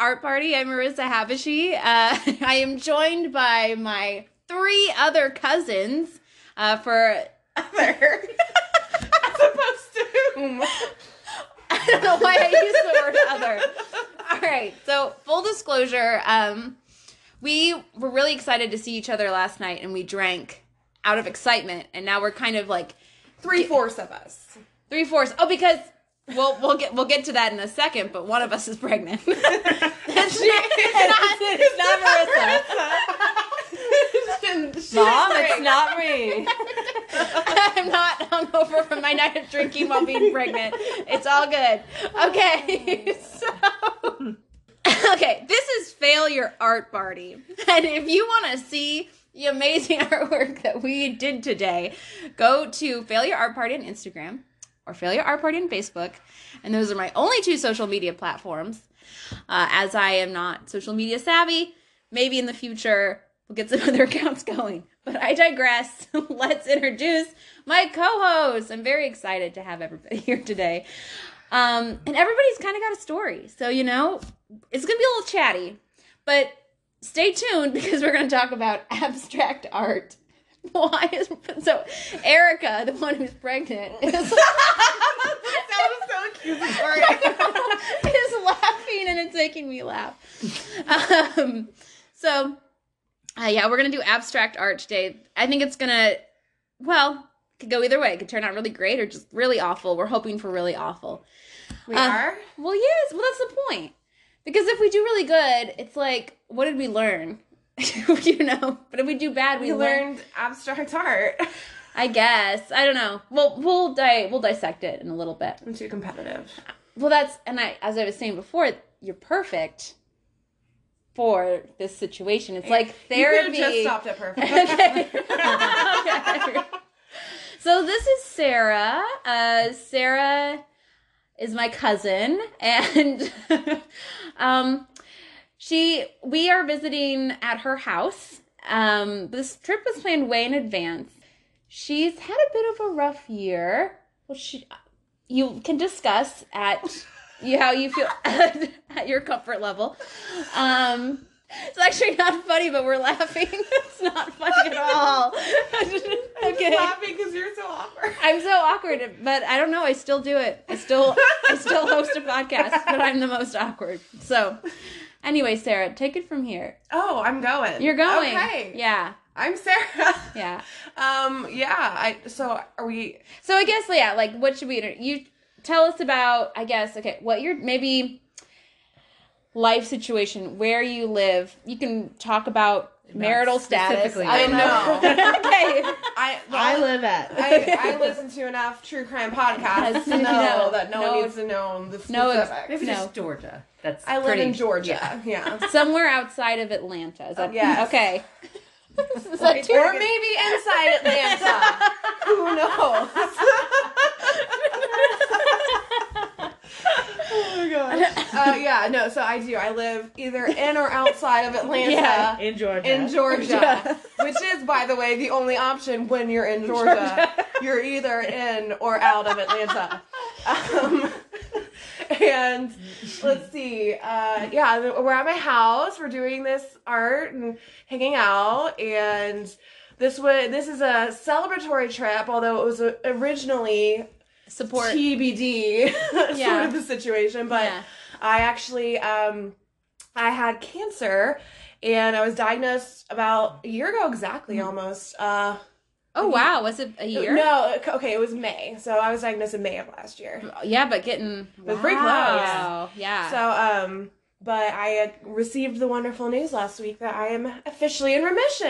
Art Party. I'm Marissa Habashi. I am joined by my 3 other cousins for other. As opposed to whom? I don't know why I used the word other. All right, so full disclosure, we were really excited to see each other last night, and we drank out of excitement, and now we're kind of like 3/4 of us. 3/4. Oh, because we'll get to that in a second, but one of us is pregnant. It's not Marissa. Mom, it's not me. I'm not hungover from my night of drinking while being pregnant. It's all good. Okay, so okay, this is Failure Art Party, and if you want to see the amazing artwork that we did today, go to Failure Art Party on Instagram or Failure Art Party on Facebook, and those are my only 2 social media platforms. As I am not social media savvy, maybe in the future we'll get some other accounts going. But I digress. Let's introduce my co-host. I'm very excited to have everybody here today. And everybody's kind of got a story. So, it's going to be a little chatty. But stay tuned because we're going to talk about abstract art. So Erica, the one who's pregnant, is That was so accusatory. is laughing and it's making me laugh. Yeah, we're going to do abstract art today. I think it's going to, it could go either way. It could turn out really great or just really awful. We're hoping for really awful. We are? Well, yes. Well, that's the point. Because if we do really good, it's like, what did we learn? But if we do bad, we learned abstract art. I guess. I don't know. Well, we'll dissect it in a little bit. I'm too competitive. Well, as I was saying before, you're perfect for this situation. It's like therapy. You could have just stopped at perfect. Okay. So this is Sarah. Sarah is my cousin, and we are visiting at her house. This trip was planned way in advance. She's had a bit of a rough year. Well, you can discuss how you feel at your comfort level. It's actually not funny, but we're laughing. It's not funny at all. I'm just laughing because you're so awkward. I'm so awkward, but I don't know. I still do it. I still host a podcast, but I'm the most awkward. So, anyway, Sarah, take it from here. Oh, I'm going. You're going. Okay. Yeah. I'm Sarah. Yeah. So are we? So I guess, what should we? You tell us about. I guess. Okay. What your maybe life situation, where you live. You can talk about marital status. Specifically. I don't know. Okay. I live at. I listen to enough true crime podcasts to know that no one needs to know the specifics. Maybe just Georgia. I live in Georgia. Yeah. Somewhere outside of Atlanta. Is that yes. Okay. Or maybe inside Atlanta. Who knows? Oh my gosh. So I do. I live either in or outside of Atlanta. In Georgia. In Georgia. Which is, by the way, the only option when you're in Georgia. You're either in or out of Atlanta. And let's see. We're at my house. We're doing this art and hanging out. And this is a celebratory trip, although it was originally support TBD sort of the situation. But I actually I had cancer, and I was diagnosed about a year ago exactly, almost. Oh, wow. Was it a year? No. Okay, it was May. So I was diagnosed in May of last year. Yeah, but getting... It was pretty close. Yeah. So, but I had received the wonderful news last week that I am officially in remission.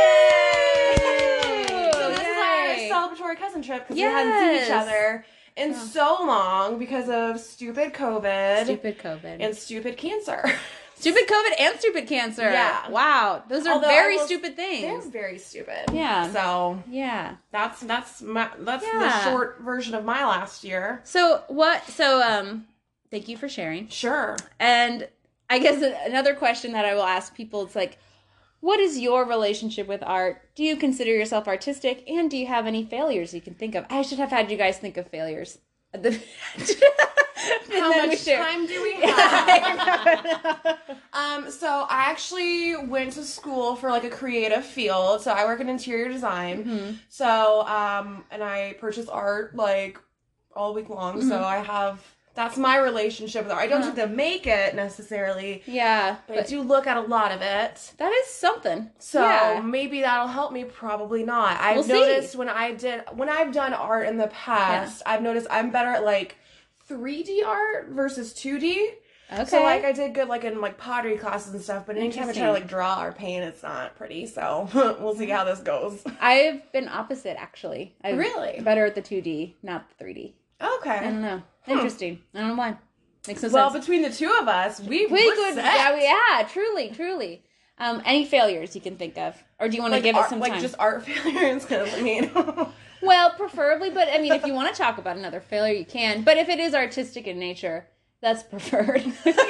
Yay! So this is our celebratory cousin trip because we hadn't seen each other in so long because of stupid COVID. And stupid cancer. Stupid COVID and stupid cancer. Yeah. Wow. Those are very stupid things. They're very stupid. Yeah. So yeah. That's the short version of my last year. So thank you for sharing. Sure. And I guess another question that I will ask people, it's like, what is your relationship with art? Do you consider yourself artistic? And do you have any failures you can think of? I should have had you guys think of failures. How then we much share. time do we have? So I actually went to school for like a creative field. So I work in interior design. Mm-hmm. So, and I purchase art like all week long. Mm-hmm. So that's my relationship with art. I don't get to make it necessarily, Yeah, but I do look at a lot of it. that is something. So Yeah. maybe that'll help me. Probably not. We'll I've see. noticed when I've done art in the past, I've noticed I'm better at like 3D art versus 2D. Okay. So like I did good like in like pottery classes and stuff, but anytime I try to Interesting. like draw or paint, it's not pretty. So we'll see how this goes. I've been opposite, actually. I'm Really? better at the 2D, not the 3D. I Okay. don't know. Interesting. I don't know why. Makes no Well, sense. between the two of us, we're good. set. Yeah, truly. Any failures you can think of? Or do you want to give us some time? like just art failures, because I mean, Well, preferably, but I mean, if you want to talk about another failure, you can. But if it is artistic in nature, that's preferred.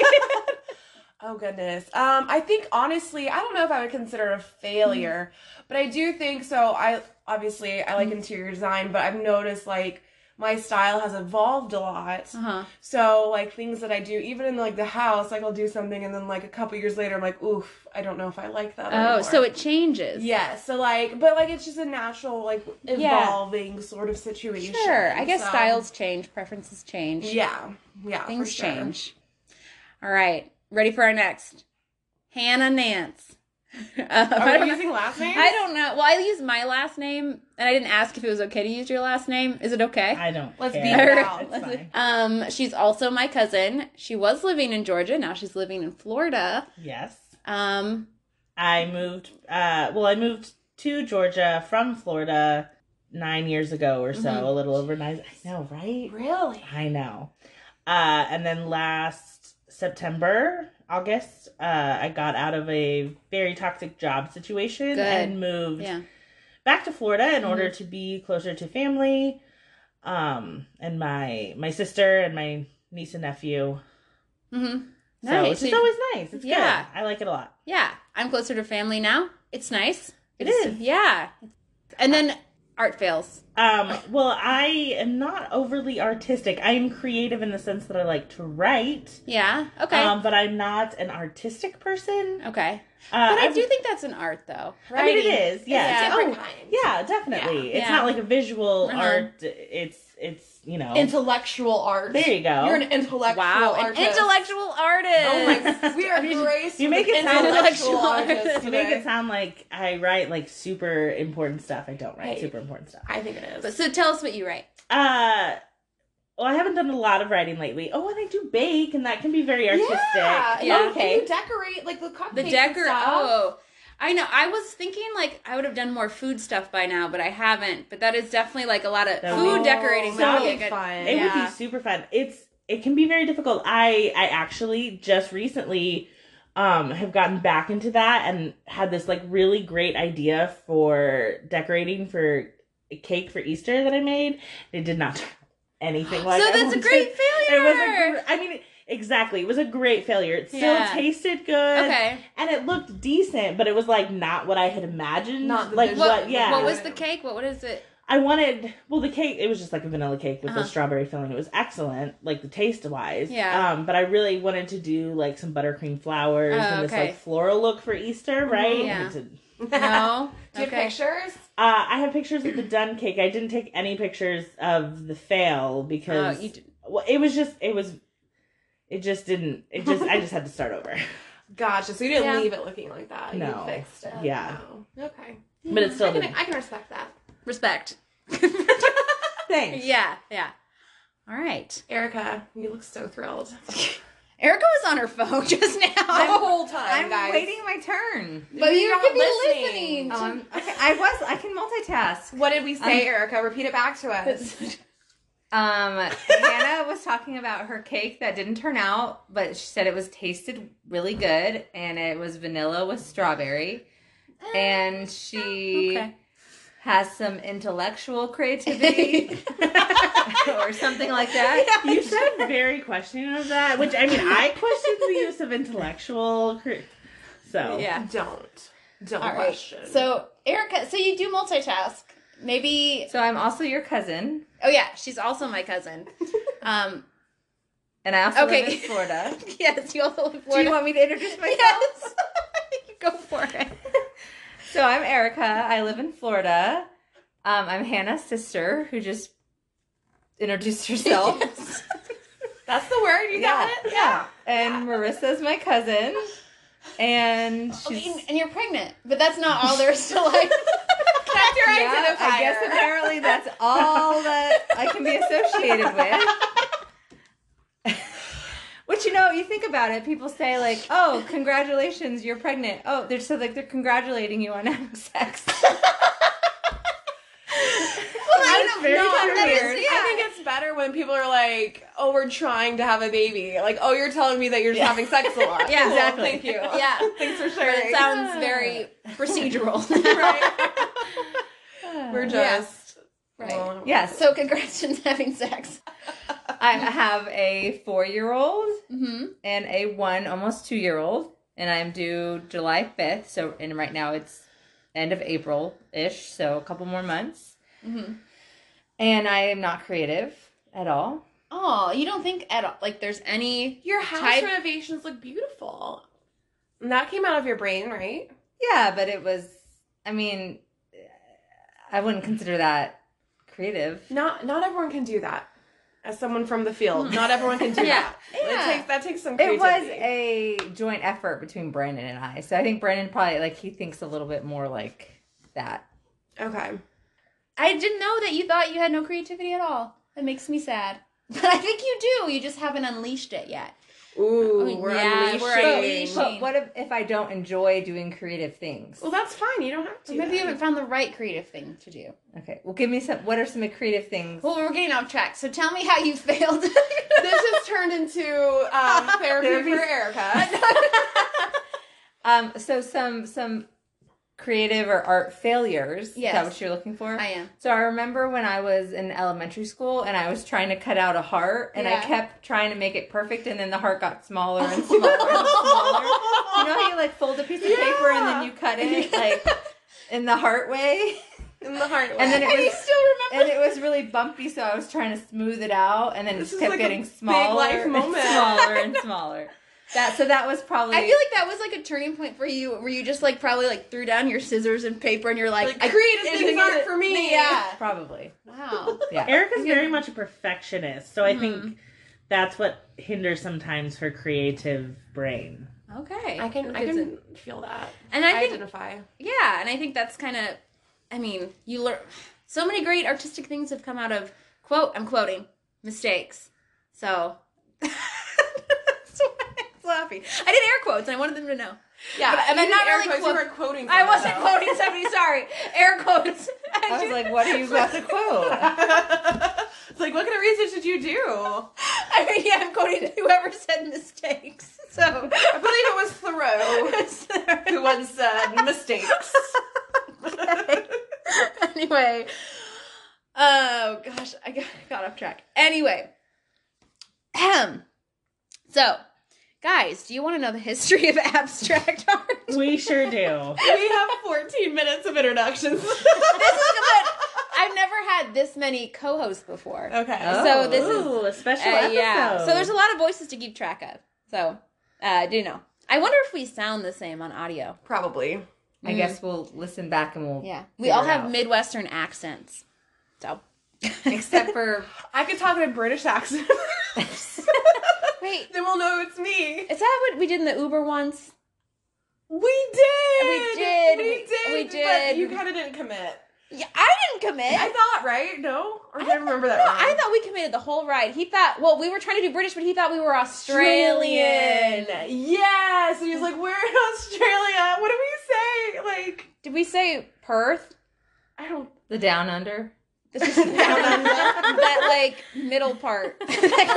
oh goodness. I think honestly, I don't know if I would consider it a failure, but I do think so. I like interior design, but I've noticed like my style has evolved a lot. Uh-huh. So like things that I do, even in like the house, like I'll do something and then like a couple years later, I'm like, oof, I don't know if I like that anymore. Oh, so it changes. Yeah, so like, but like it's just a natural, like evolving sort of situation. Sure. I guess So, styles change, preferences change. Yeah, Things for sure. change. All right. Ready for our next? Hannah Nance. Are we using last names? I don't know. Well, I used my last name, and I didn't ask if it was okay to use your last name. Is it okay? I don't Let's care. beat it out. It's fine. She's also my cousin. She was living in Georgia. Now she's living in Florida. Yes. I moved to Georgia from Florida 9 years ago or so, Mhm. a little over 9. I know, right? Really? I know. And then last August, I got out of a very toxic job situation Good. and moved Yeah. back to Florida in order to be closer to family, and my sister and my niece and nephew. Mm-hmm. So it's just always nice. It's Yeah. good. I like it a lot. Yeah. I'm closer to family now. It's nice. It is. Yeah. And then art fails. Well, I am not overly artistic. I am creative in the sense that I like to write. Yeah. Okay. But I'm not an artistic person. Okay. But I I'm- do think that's an art, though. I mean, it is. Yeah. Yeah. Different Oh, kind. yeah, definitely. Yeah. It's Yeah. not like a visual Uh-huh. art. It's Intellectual art. There you go. You're an intellectual Wow. artist. An intellectual artist. Oh my! We are graced. You make with it sound intellectual like- artists You make today. it sound like I write like super important stuff. I don't write Hey. super important stuff. I think it is. But so tell us what you write. Well, I haven't done a lot of writing lately. Oh, and I do bake, and that can be very artistic. Yeah. Yeah. Okay. You decorate like the cupcakes. The and stuff. Oh, I know. I was thinking like I would have done more food stuff by now, but I haven't. But that is definitely like a lot of That food would- decorating. that would would be a be good- fun. It would Yeah. be super fun. It can be very difficult. I actually just recently have gotten back into that and had this like really great idea for decorating for a cake for Easter that I made. It did not turn anything like So I that's a wanted. great failure. Exactly. It was a great failure. It still Yeah. tasted good. Okay. And it looked decent, but it was like not what I had imagined. Not the like visual- what yeah. What was the cake? What is it? I wanted, well, the cake, it was just like a vanilla cake with Uh-huh. the strawberry filling. It was excellent, like the taste wise. Yeah. But I really wanted to do like some buttercream flowers Oh, and this okay. like floral look for Easter, right? Yeah. And No. Do you have Okay. pictures? I have pictures of the done cake. I didn't take any pictures of the fail because you did- well, I just had to start over. Gotcha. So you didn't Yeah. leave it looking like that. No. You fixed it. Yeah. No. Okay. But it's still I can respect that. Respect. Thanks. Yeah. Yeah. All right. Erica, you look so thrilled. Erica was on her phone just now. The whole time, I'm guys. waiting my turn. But you You're could be listening. listening. Okay, I can multitask. What did we say, Erica? Repeat it back to us. Hannah was talking about her cake that didn't turn out, but she said it was tasted really good, and it was vanilla with strawberry, and she Okay. has some intellectual creativity or something like that. You sound very questioning of that, which I mean, I question the use of intellectual. So Yeah. Don't All right. question. So Erica, so you do multitask. Maybe. So I'm also your cousin. Oh yeah, she's also my cousin. And I also live Okay. in Florida. Yes, you also live in Do Florida. you want me to introduce myself? Yes. Go for it. So I'm Erica. I live in Florida. I'm Hannah's sister, who just introduced herself. That's the word. You got it. Yeah. And Marissa's my cousin. And she's... Okay, and you're pregnant, but that's not all there is to life. That's your Yeah, identifier. I guess apparently that's all that I can be associated with. Which, you think about it, people say like, oh, congratulations, you're pregnant. Oh, they're congratulating you on having sex. That's very weird. I think it's better when people are like, "Oh, we're trying to have a baby." Like, "Oh, you're telling me that you're just having sex a lot." Yeah, Cool, exactly. Thank you. Yeah. Thanks for But sharing. it sounds very procedural. right. We're just Right. well, Yes. So congrats on having sex. I have a 4-year-old Mm-hmm. and a almost 2-year-old, and I'm due July 5th. And right now it's end of April-ish, so a couple more months. Mm-hmm. And I am not creative at all. Oh, you don't think at all like there's any your house type- renovations look beautiful. And that came out of your brain, right? Yeah, but it was, I wouldn't consider that creative. Not everyone can do that. As someone from the field, not everyone can do Yeah. that. That takes some It creativity. was a joint effort between Brandon and I. So I think Brandon probably, he thinks a little bit more like that. Okay. I didn't know that you thought you had no creativity at all. That makes me sad. But I think you do. You just haven't unleashed it yet. Ooh, we're unleashing. But what if I don't enjoy doing creative things? Well, that's fine. You don't have to. So maybe you haven't found the right creative thing to do. Okay, well, give me what are some creative things? Well, we're getting off track. So tell me how you failed. This has turned into therapy for Erica. So some creative or art failures. Is Yes. that what you're looking for? I am. So I remember when I was in elementary school and I was trying to cut out a heart and I Yeah. kept trying to make it perfect and then the heart got smaller and smaller and smaller. You know how you fold a piece of paper and then you cut it in the heart way? In the heart way. And then it And you was still remember? and it was really bumpy, so I was trying to smooth it out and then it This just is kept like a getting big smaller life and moment. smaller and smaller. That was probably I feel like that was like a turning point for you, where you just probably threw down your scissors and paper, and you're like, creative things aren't for me. Yeah. probably. Wow. Yeah. Erica's very much a perfectionist, so I Mhm. think that's what hinders sometimes her creative brain. Okay. I can feel that. And I think, identify. yeah, and I think that's kind of, you learn so many great artistic things have come out of I'm quoting mistakes. So that's why I'm laughing. I did air quotes, and I wanted them to know. Yeah, But I mean, you not did air really quotes, quote- you were quoting. I wasn't someone, though. quoting somebody. Sorry, air quotes. I was like, what are you about to quote? It's like, what kind of research did you do? I'm quoting whoever said mistakes. So I believe it was Thoreau who once said mistakes. Anyway, oh gosh, I got off track. Anyway, so guys, do you want to know the history of abstract art? We sure do. We have 14 minutes of introductions. This is good. I've never had this many co-hosts before. Okay. Oh. So this is Ooh, a special episode. yeah. So there's a lot of voices to keep track of. So do know. I wonder if we sound the same on audio. Probably. I guess we'll listen back and we'll Yeah, we figure all it have out. Midwestern accents. So except for I could talk in a British accent. wait, Then we'll know it's me. is that what we did in the Uber once? We did. We did. We We did. But did. you kind of didn't commit. Yeah, I didn't commit. I thought, right? No? Or did I remember that No, wrong? I thought we committed the whole ride. He thought, well, we were trying to do British, but he thought we were Australian. Yes. And he was like, we're in Australia. What did we say? Like, Did we say Perth? I don't. the down under. This is that middle part. No,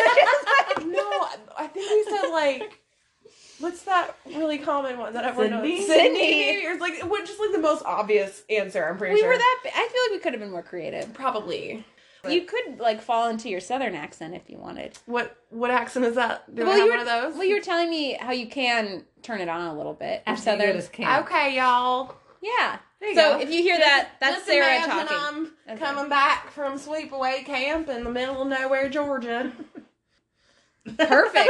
I think we said like, what's that really common one that everyone Sydney? knows? Sydney. Or like, it was just like the most obvious answer. I'm pretty We sure. were that. I feel like we could have been more creative. Probably. You could fall into your Southern accent if you wanted. What accent is that? Do I Well, have you one of those? Well, you were telling me how you can turn it on a little bit. Your After you go Southern. to this camp. Okay, y'all. Yeah. There you So go. if you hear that, that's Listen, Sarah ma'am, talking. I'm Okay. coming back from sleepaway camp in the middle of nowhere, Georgia. Perfect.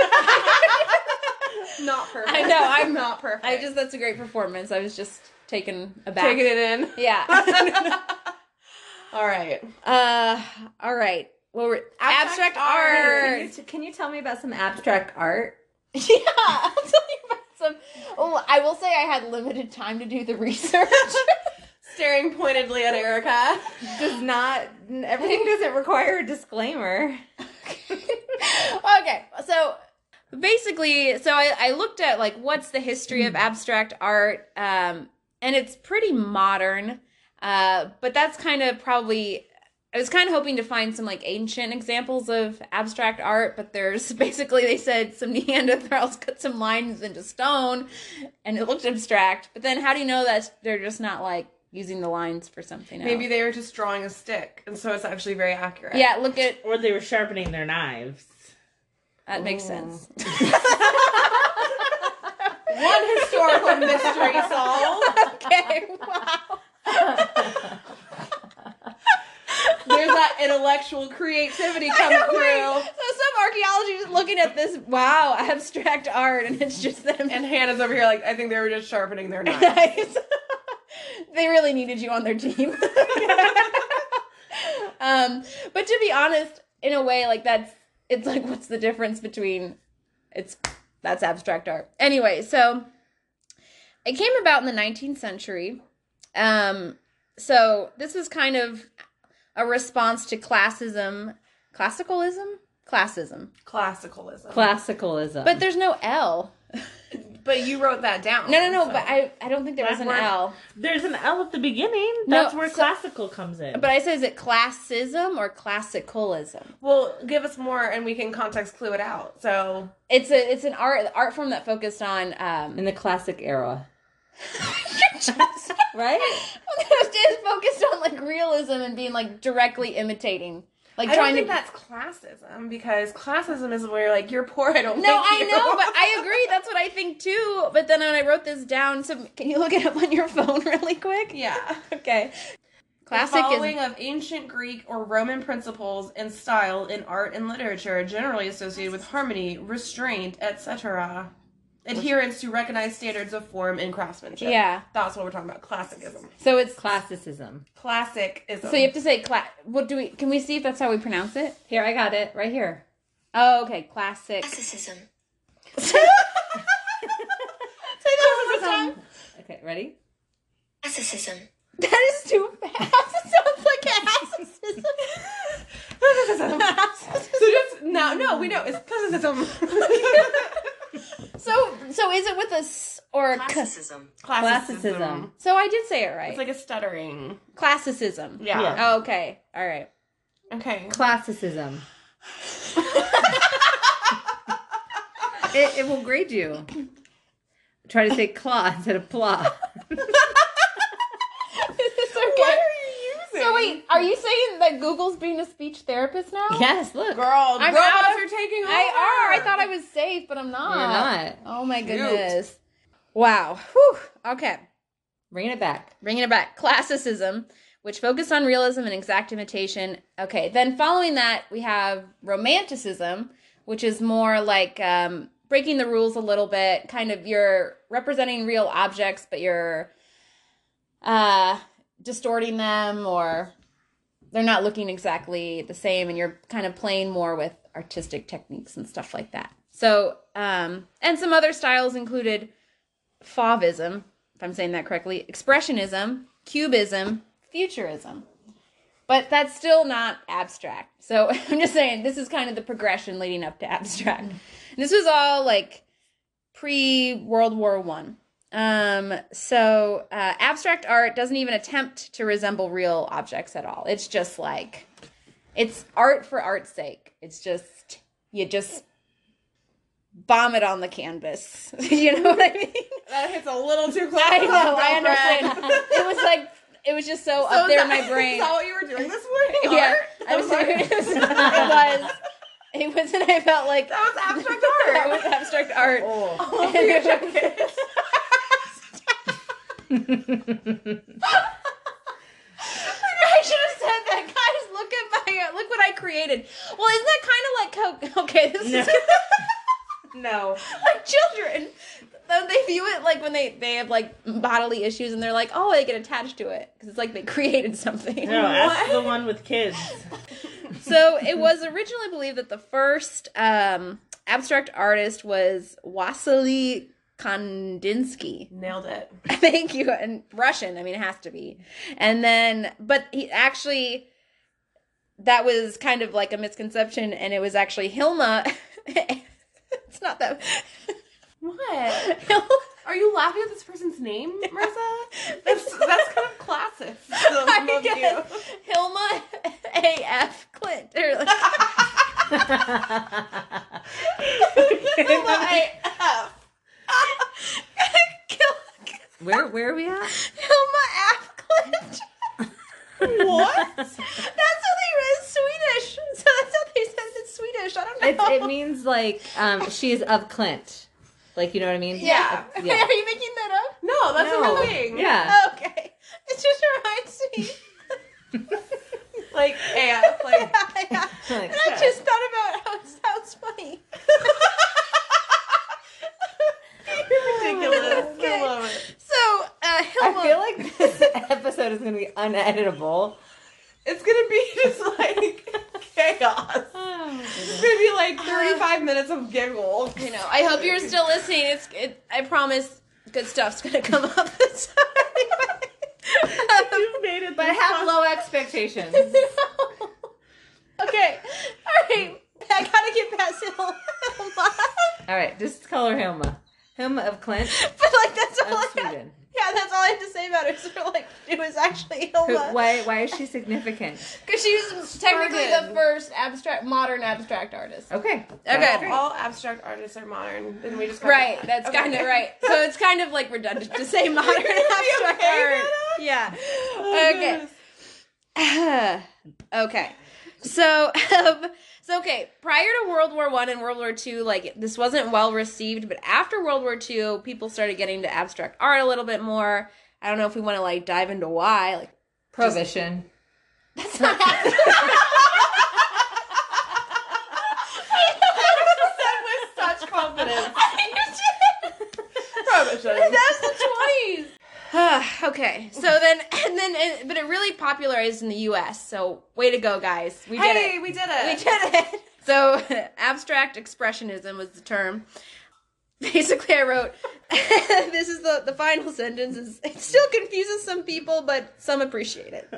Not perfect. I know, I'm not perfect. That's a great performance. I was just taken aback. Taking it in. Yeah. All right. All right. Well, abstract art. Can you tell me about some abstract art? Yeah, I'll tell you about some. Oh, I will say I had limited time to do the research. Staring pointedly at Erica. Everything doesn't require a disclaimer. Okay, so basically, I looked at like what's the history of abstract art, and it's pretty modern, but that's kind of probably. I was kind of hoping to find some like ancient examples of abstract art, but there's basically, they said some Neanderthals cut some lines into stone and it looked abstract. But then how do you know that they're just not like using the lines for something else? Maybe they were just drawing a stick, and so it's actually very accurate. Yeah, look at... Or they were sharpening their knives. That makes sense. One historical mystery solved. Okay, wow. There's that intellectual creativity coming through. So some archaeologists looking at this, wow, abstract art, and it's just them. And Hannah's over here like, I think they were just sharpening their knives. Nice. They really needed you on their team. But to be honest, in a way, like it's like, what's the difference between, that's abstract art. Anyway, so it came about in the 19th century. So this was kind of a response to classism. Classicalism? Classicalism. But there's no L. But you wrote that down. No, so. but I don't think there was an L. There's an L at the beginning. No, That's where classical comes in. But I say, is it classism or classicalism? Well, give us more and we can context clue it out. So It's an art form that focused on in the classic era. Right? It's focused on like realism and being like directly imitating. Like I don't trying think to that's classism, because classism is where you're like, you're poor, I don't No, think I you. know, but I agree. That's what I think too. But then when I wrote this down, so can you look it up on your phone really quick? Yeah. Okay. The Classic following is of ancient Greek or Roman principles and style in art and literature are generally associated with harmony, restraint, etc. Adherence to recognized standards of form and craftsmanship. Yeah. That's what we're talking about. Classicism. so it's Classicism. Classicism. so you have to say can we see if that's how we pronounce it? Here, I got it. Right here. Oh, okay. Classic. Classicism. Say that one more time. Okay, ready? Classicism. That is too fast. It sounds like an So just no, we know it's classicism. So is it with a s or a k? Classicism. Classicism. So I did say it right. It's like a stuttering. Classicism. Yeah. Yeah. Oh, okay. All right. Okay. Classicism. It will grade you. Try to say claw instead of plah. Okay. Using? So wait, are you saying that Google's being a speech therapist now? Yes, look. Girl, I'm robots out of- are taking over. I thought I was safe, but I'm not. You're not. Oh my Shoot. goodness. Wow. Whew. Okay. Bringing it back. Bringing it back. Classicism, which focused on realism and exact imitation. Okay. Then following that, we have romanticism, which is more like breaking the rules a little bit. Kind of you're representing real objects, but you're distorting them, or they're not looking exactly the same, and you're kind of playing more with artistic techniques and stuff like that. So, and some other styles included Fauvism, if I'm saying that correctly, Expressionism, Cubism, Futurism. But that's still not abstract. So I'm just saying, this is kind of the progression leading up to abstract. And this was all like pre-World War I. So abstract art doesn't even attempt to resemble real objects at all. It's just like, it's art for art's sake. It's just, you just bomb it on the canvas. You know what I mean? That hits a little too close. I to know, home, I girlfriend. understand. It was like, it was just so up is there in that- my brain. Is that what you were doing this morning? Yeah, Art? I was. It was, and I felt like That was abstract art. that was abstract art. Oh, for your jacket. I should have said that, guys. Look what I created. Well, isn't that kind of like like how okay, this is No. like children. They view it like when they have like bodily issues and they're like, oh, they get attached to it because it's like they created something. No, that's the one with kids. So it was originally believed that the first abstract artist was Wasily Kandinsky. Nailed it. Thank you. And Russian, I mean, it has to be. And then, but he actually, that was kind of like a misconception, and it was actually Hilma. It's not that. What? Are you laughing at this person's name, Marissa? That's kind of classist. I guess. Hilma A.F. Clint. Or like, Hilma A.F. Where are we at? Hilma F. Clint. What? That's how they read Swedish. So that's how they said it in Swedish. I don't know. It means like she's of Clint. Like, you know what I mean? Yeah. Yeah. Are you making that up? No, that's a No. real thing. Yeah. Okay. It just reminds me. Like AF, like Yeah. Like, And I just thought about how it sounds funny. ridiculous. Okay. I love it. So, Hilma. I feel like this episode is going to be uneditable. It's gonna be just like chaos. It's gonna be like 35 minutes of giggles. You know, I hope you're still listening. I promise good stuff's gonna come up. You've made it. But this have far. low expectations. Okay. All right. I gotta get past Hilma. All right, just call her Hilma. Hilma of Clint But like that's all of I had. Sweden. Yeah, that's all I had to say about it. So like, it was actually Who, Hilma. why is she significant? Because she was technically Started. the first modern abstract artist. Okay. Okay. All abstract artists are modern. Then we just got Right, that. that's Okay. kind of right. So it's kind of like redundant to say modern abstract okay, art. Nana? Yeah. Oh, Okay. goodness. Okay. So, okay, prior to World War I and World War II, like, this wasn't well received, but after World War II, people started getting into abstract art a little bit more. I don't know if we want to, like, dive into why. Like, Prohibition. that's not Said with such confidence. That's Prohibition. the 20s. Okay, so then, but it really popularized in the U.S., so way to go, guys. We did it. Hey, we did We it. did it. So, abstract expressionism was the term. Basically, I wrote, this is the final sentence. It still confuses some people, but some appreciate it.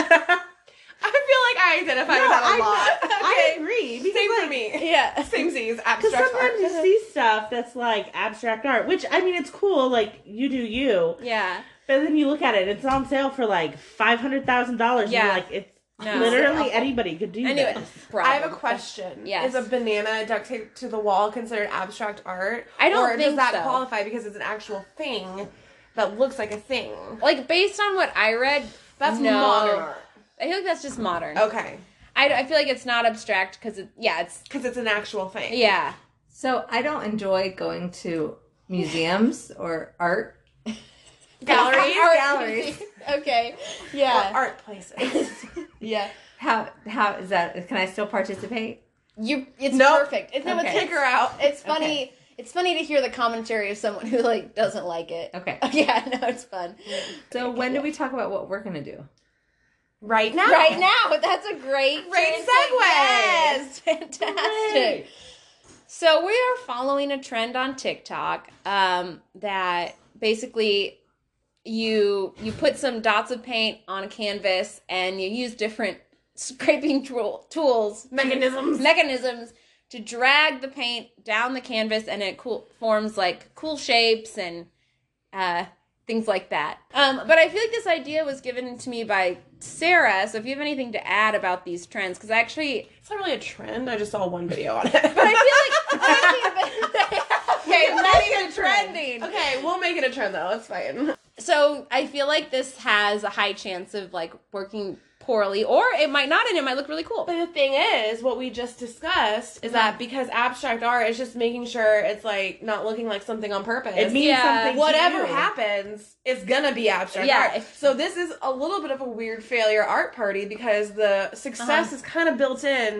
I feel like I identify with that a lot. I agree. Because Same for like, me. Yeah. Same Z's. Because Abstract sometimes you art. see stuff that's like abstract art, which I mean, it's cool. Like you do you, Yeah. but then you look at it, it's on sale for like $500,000. Yeah. Like it's No. literally anybody could do Anyway, this. I have a question. Yes. Is a banana duct taped to the wall considered abstract art? I don't or think does that so. qualify because it's an actual thing that looks like a thing? Like, based on what I read, That's no. modern art. I feel like that's just modern. Okay. I feel like it's not abstract because it's, Because it's an actual thing. yeah. So I don't enjoy going to museums or art. Galleries? Art- Galleries. Okay. Or Yeah. art places. Yeah. How is that? Can I still participate? It's Nope. perfect. It's, Okay. Kick her out. it's funny. It's funny to hear the commentary of someone who like doesn't like it. Okay. Yeah, no, it's fun. So when do we talk about what we're gonna do? Right now. Right now, that's a great Great segue. segue. Yes, fantastic. So we are following a trend on TikTok that basically you put some dots of paint on a canvas and you use different scraping tools mechanisms to drag the paint down the canvas, and it forms like cool shapes and things like that. But I feel like this idea was given to me by Sarah, so if you have anything to add about these trends, because actually, It's not really a trend. I just saw one video on it. but I feel like okay, not even trending. Okay, we'll make it a trend though. It's fine. So I feel like this has a high chance of like working poorly, or it might not, and it might look really cool. But the thing is, what we just discussed is that because abstract art is just making sure it's like not looking like something on purpose. It means Yeah. something. to Whatever you. happens, it's gonna be abstract Yeah, art. So this is a little bit of a weird failure art party because the success is kind of built in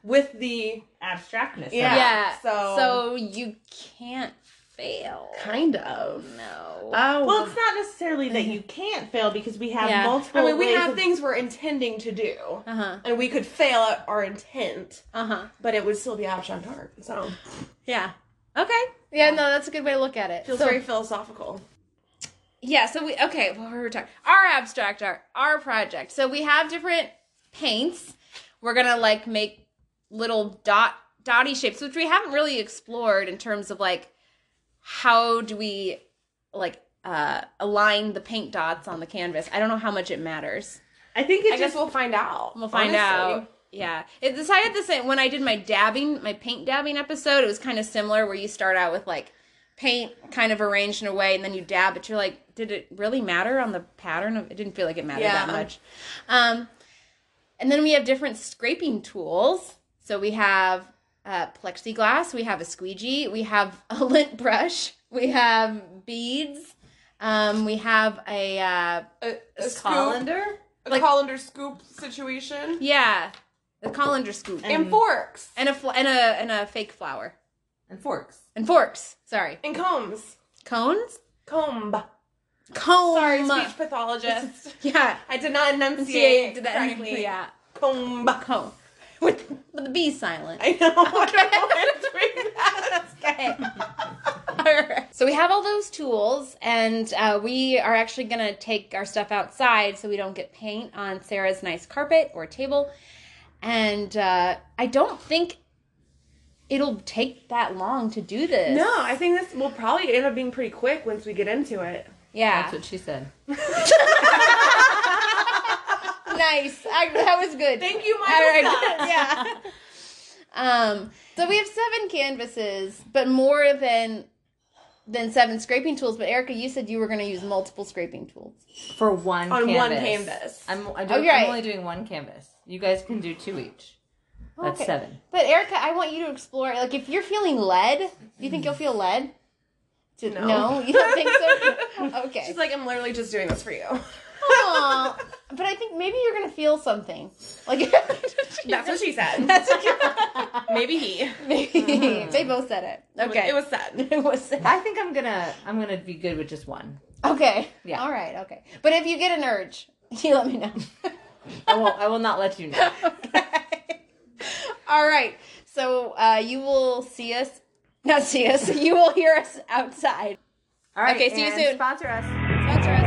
with the Abstractness. Yeah. So you can't fail. kind of. No. Oh, Well, it's not necessarily that you can't fail because we have Yeah. multiple I mean, we ways have of- things we're intending to do, Uh-huh. and we could fail at our intent, Uh-huh. but it would still be abstract art. So Yeah. Okay. Yeah, no, that's a good way to look at it. feels So- very philosophical. Yeah, so what were we talking? Our abstract art, our project. So we have different paints. We're gonna like make little dotty shapes, which we haven't really explored in terms of like how do we like align the paint dots on the canvas. I don't know how much it matters. I think I guess we'll find out. We'll find honestly. out. Yeah. It decided the same when I did my paint dabbing episode, it was kind of similar where you start out with like paint kind of arranged in a way and then you dab, but you're like, did it really matter on the pattern? It didn't feel like it mattered that much. And then we have different scraping tools. So we have plexiglass, we have a squeegee, we have a lint brush, we have beads, we have a scoop, Colander? a colander scoop situation, the colander scoop and forks, and a fake flower And forks. and forks. Sorry, and combs. cones. Comb. Comb. Sorry, speech pathologist. Yeah. I did not enunciate Did that correctly. Yeah. Comb. Comb. With the B silent. I know. I don't know why I'm doing that. Okay. All right. So we have all those tools, and we are actually going to take our stuff outside so we don't get paint on Sarah's nice carpet or table. And I don't think it'll take that long to do this. No, I think this will probably end up being pretty quick once we get into it. Yeah. That's what she said. Nice. That was good. Thank you, All Michael. right. Yeah. So we have 7 canvases, but more than 7 scraping tools. But Erica, you said you were going to use multiple scraping tools. For one On canvas. one canvas. I'm right. only doing one canvas. You guys can do 2 each. That's Okay. 7. But Erica, I want you to explore. Like, if you're feeling lead, do you think you'll feel lead? No, you don't think so? Okay. She's like, I'm literally just doing this for you. Aw. But I think maybe you're gonna feel something. Like That's what she said. That's what Maybe he. maybe they both said it. Okay. It was said. It was said. I think I'm gonna be good with just one. Okay. Yeah. All right. Okay. But if you get an urge, you let me know. I will not let you know. Okay. All right. So you will see us. Not see us. You will hear us outside. All right. Okay, see you and soon. Sponsor us. Sponsor us.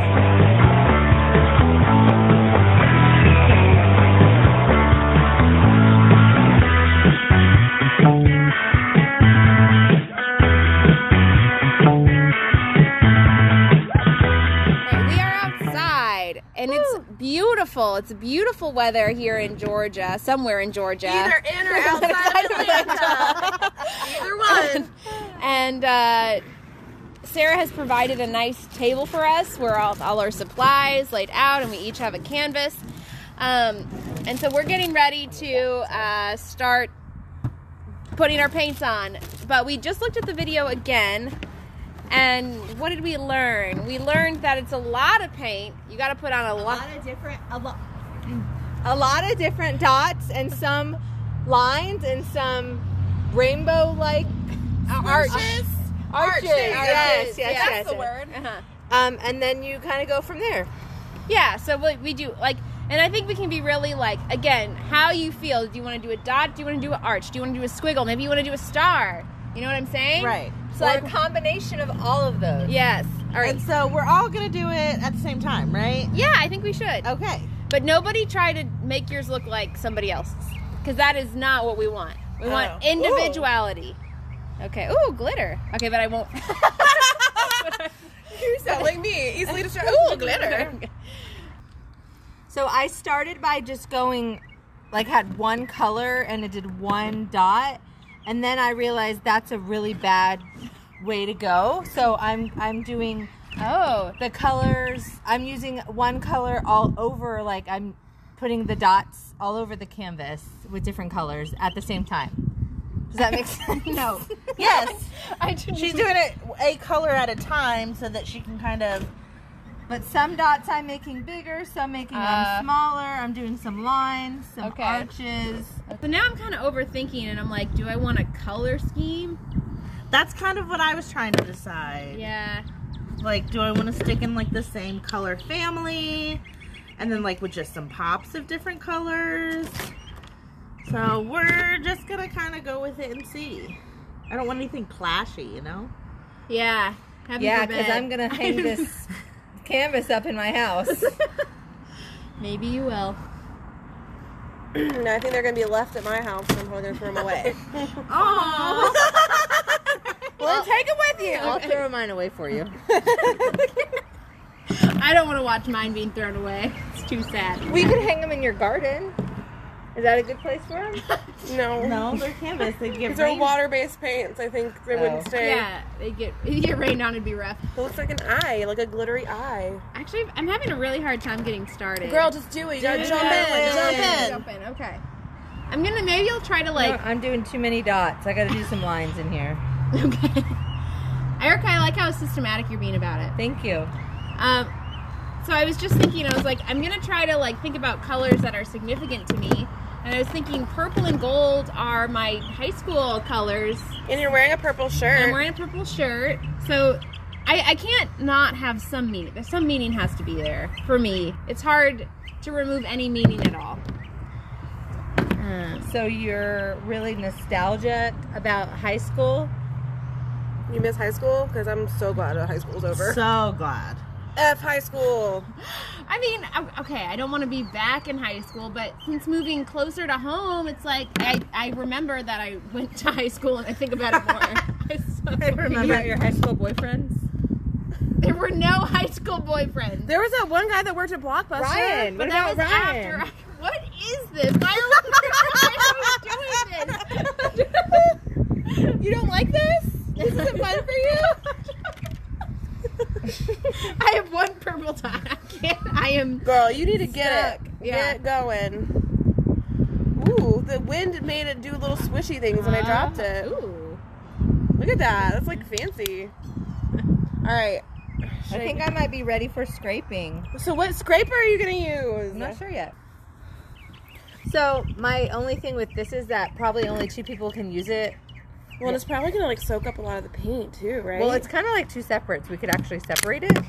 We are outside, and it's beautiful. It's beautiful weather here in Georgia, somewhere in Georgia. Either in or outside of Atlanta. Either one. And Sarah has provided a nice table for us where all our supplies laid out, and we each have a canvas. And so we're getting ready to start putting our paints on. But we just looked at the video again, and what did we learn? We learned that it's a lot of paint. You got to put on a lot. A lot of different dots and some lines and some rainbow-like Arches. arches. Yes. That's the word. And then you kind of go from there. Yeah, so we do, like, and I think we can be really, like, again, how you feel. Do you want to do a dot? Do you want to do an arch? Do you want to do a squiggle? Maybe you want to do a star. You know what I'm saying? Right. So, Or like, a combination of all of those. yes. All right. And so we're all gonna do it at the same time, right? Yeah, I think we should. Okay. But nobody try to make yours look like somebody else's. Because that is not what we want. We want Oh. individuality. Okay. Ooh, glitter. Okay, but I won't. You sound like me. Easily distracted. Ooh, glitter. So I started by just going, like, had one color and it did one dot, and then I realized that's a really bad way to go. So I'm doing Oh. the colors. I'm using one color all over, like I'm putting the dots all over the canvas with different colors at the same time. Does that make sense? No. Yes. I didn't. She's doing it a color at a time so that she can kind of But some dots I'm making bigger, some making them smaller. I'm doing some lines, some arches. So now I'm kind of overthinking, and I'm like, do I want a color scheme? That's kind of what I was trying to decide. Yeah. Like, do I want to stick in like the same color family? And then like with just some pops of different colors? So we're just gonna kind of go with it and see. I don't want anything clashy, you know? Yeah. Yeah, because I'm going to hang this canvas up in my house. Maybe you will. No, I think they're going to be left at my house, so I'm probably going to throw them away. Oh. Well, take it with you. I'll throw mine away for you. I don't want to watch mine being thrown away. It's too sad. We could hang them in your garden. Is that a good place for them? No. No, they're canvas. They get These are rain. water-based paints. I think they wouldn't stay. Yeah, they get rained on, it'd be rough. It looks like an eye, like a glittery eye. Actually, I'm having a really hard time getting started. Girl, just do it. You gotta jump in. Jump in. Okay. Maybe I'll try to like. No, I'm doing too many dots. I got to do some lines in here. Okay. Erica, I like how systematic you're being about it. Thank you. So I was just thinking, I was like, I'm gonna try to like think about colors that are significant to me. And I was thinking purple and gold are my high school colors. And you're wearing a purple shirt. I'm wearing a purple shirt. So I can't not have some meaning. Some meaning has to be there for me. It's hard to remove any meaning at all. So you're really nostalgic about high school? You miss high school? Because I'm so glad that high school's over. So glad. F high school. I mean, okay, I don't want to be back in high school, but since moving closer to home, it's like I remember that I went to high school and I think about it more. I remember your high school boyfriends? There were no high school boyfriends. There was that one guy that worked at Blockbuster. Ryan. But What that about was Ryan? after. What is this? Why are we doing this? You don't like this? This isn't fun for you? I have one purple tie. I am. Girl, you need to get stuck. it. Yeah. Get going. Ooh, the wind made it do little swishy things when I dropped it. Ooh. Look at that. That's like fancy. All right. I think I might be ready for scraping. So what scraper are you going to use? I'm not sure yet. So my only thing with this is that probably only 2 people can use it. Well, it's probably going to like soak up a lot of the paint too, right? Well, it's kind of like 2 separates. We could actually separate it.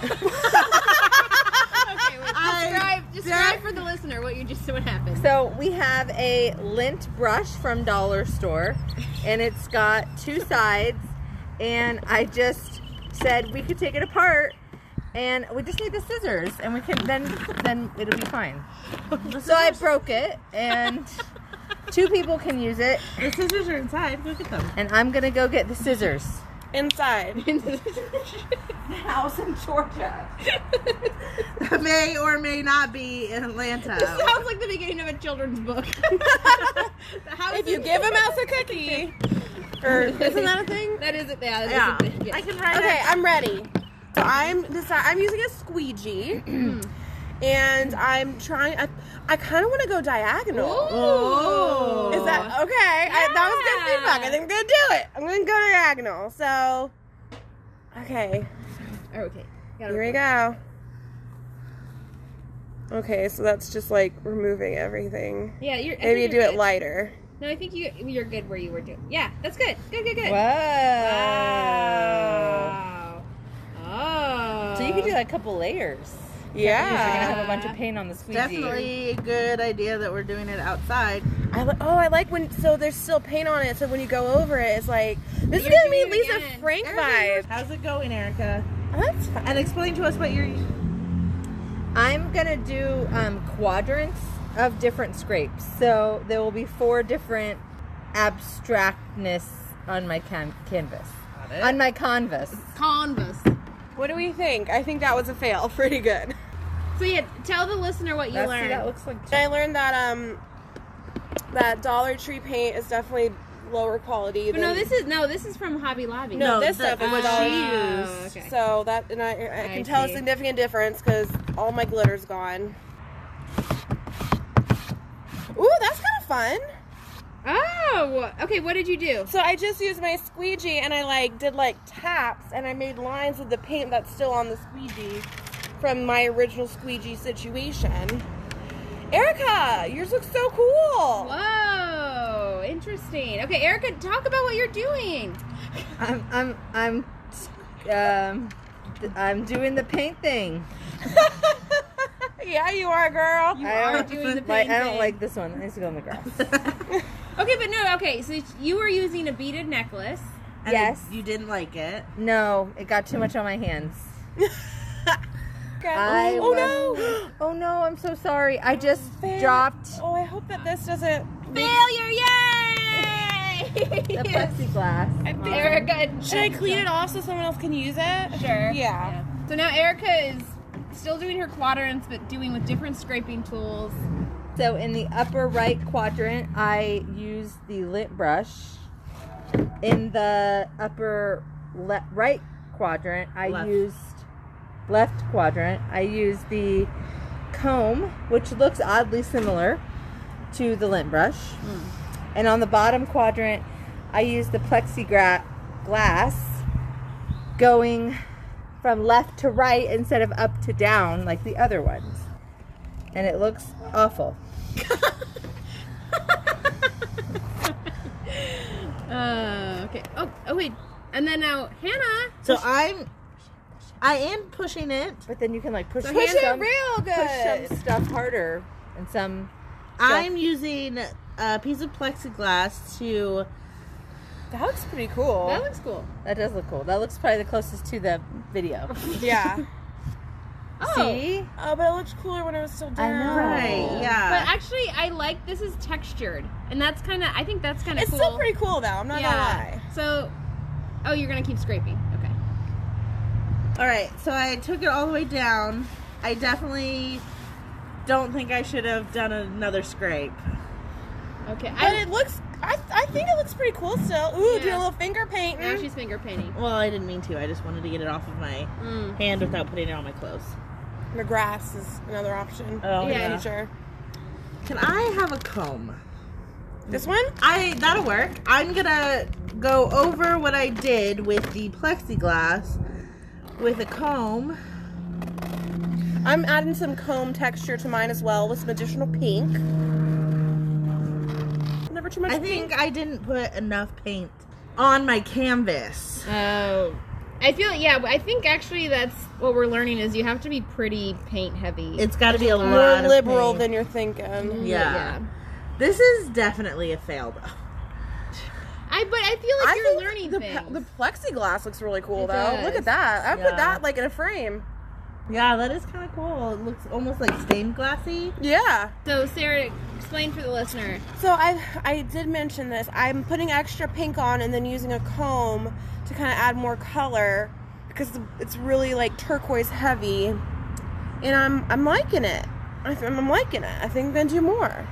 Okay, describe for the listener what happened. So we have a lint brush from Dollar Store, and it's got 2 sides, and I just said we could take it apart, and we just need the scissors, and we can then it'll be fine. So I broke it, and 2 people can use it, The scissors are inside. Look at them. and I'm gonna go get the scissors. inside. House in Georgia. May or may not be in Atlanta. This sounds like the beginning of a children's book. If you give a mouse a cookie. Or isn't that a thing? That is it. Yeah. Yeah. That is it. Yes. I can write Okay, it. I'm ready. So I'm using a squeegee. And I'm trying, I kind of want to go diagonal. Oh. Is that okay? That was good feedback. I think I'm going to do it. I'm going to go diagonal. So, okay. Okay. Here we go. Okay, so that's just like removing everything. Yeah, you're. Maybe you do it lighter. No, I think you're good where you were doing. Yeah, that's good. Good. Wow. Oh. So you can do like a couple layers. You're gonna Yeah. have a bunch of paint on the squeegee. Definitely a good idea that we're doing it outside. I like when, so there's still paint on it, so when you go over it, it's like, this is You're giving me doing it Lisa again. Frank vibes. How's it going, Erica? That's fine. And explain to us what you're... I'm gonna do quadrants of different scrapes. So there will be 4 different abstractness on my canvas. On my canvas. Canvas. What do we think? I think that was a fail. Pretty good. So yeah, tell the listener what you See, learned. that looks like I learned that that Dollar Tree paint is definitely lower quality But than... this is from Hobby Lobby. No, No, this the- stuff is what Dollar she Tree. used. Okay. So that, and I I can tell a see. significant difference because all my glitter's gone. Ooh, that's kind of fun. Oh, okay. What did you do? So I just used my squeegee and I did taps and I made lines with the paint that's still on the squeegee. from my original squeegee situation. Erica, yours looks so cool. Whoa, interesting. Okay, Erica, talk about what you're doing. I'm doing the paint thing. Yeah, you are, girl. I are doing the paint I don't thing. like this one. It needs to go in the grass. Okay, but no, okay, so you were using a beaded necklace. And Yes. You didn't like it. No, it got too much on my hands. Okay. Oh no. Oh no, I'm so sorry. I just dropped Oh, I hope that this doesn't. Failure, yay! the plexiglass. I think Erica, Should I clean it off so someone else can use it? Sure. Yeah. So now Erica is still doing her quadrants, but doing with different scraping tools. So in the upper right quadrant, I use the lint brush. In the upper right quadrant, left quadrant, I use the comb, which looks oddly similar to the lint brush. And on the bottom quadrant, I use the plexiglass going from left to right instead of up to down like the other ones. And it looks awful. Okay. Oh wait. And then now Hannah. So I am pushing it. But then you can like push So some, hands it real push some stuff harder and some I'm using a piece of plexiglass to. That looks pretty cool. That looks cool. that does look cool. That looks probably the closest to the video. Yeah. Oh. See? Oh, but it looks cooler when it was still down. know. Right, But yeah. actually, I like this is textured, and that's kind of. I think that's kind of It's cool. still pretty cool though. I'm not gonna lie. So, oh, you're gonna keep scraping. Okay. Alright, so I took it all the way down. I definitely don't think I should have done another scrape. Okay. But it looks. I think it looks pretty cool still. Ooh, do Yeah. a little finger painting. Now she's finger painting. Well, I didn't mean to. I just wanted to get it off of my hand without putting it on my clothes. The grass is another option. Oh, Yeah. yeah. Sure. Can I have a comb? This one? That'll work. I'm gonna go over what I did with the plexiglass with a comb. I'm adding some comb texture to mine as well with some additional pink. Never too much I pink. think I didn't put enough paint on my canvas. Oh. I feel I think actually that's what we're learning is you have to be pretty paint heavy. It's got to be a lot More of liberal paint. than you're thinking. Yeah. This is definitely a fail, though. But I feel like you're think learning the, things. the plexiglass looks really cool It though. does. Look at that. I Yeah. put that like in a frame. Yeah, that is kind of cool. It looks almost like stained glassy. Yeah. So Sarah, explain for the listener. So I did mention this. I'm putting extra pink on and then using a comb to kind of add more color because it's really like turquoise heavy, and I'm liking it. I'm liking it. I think I'm gonna do more.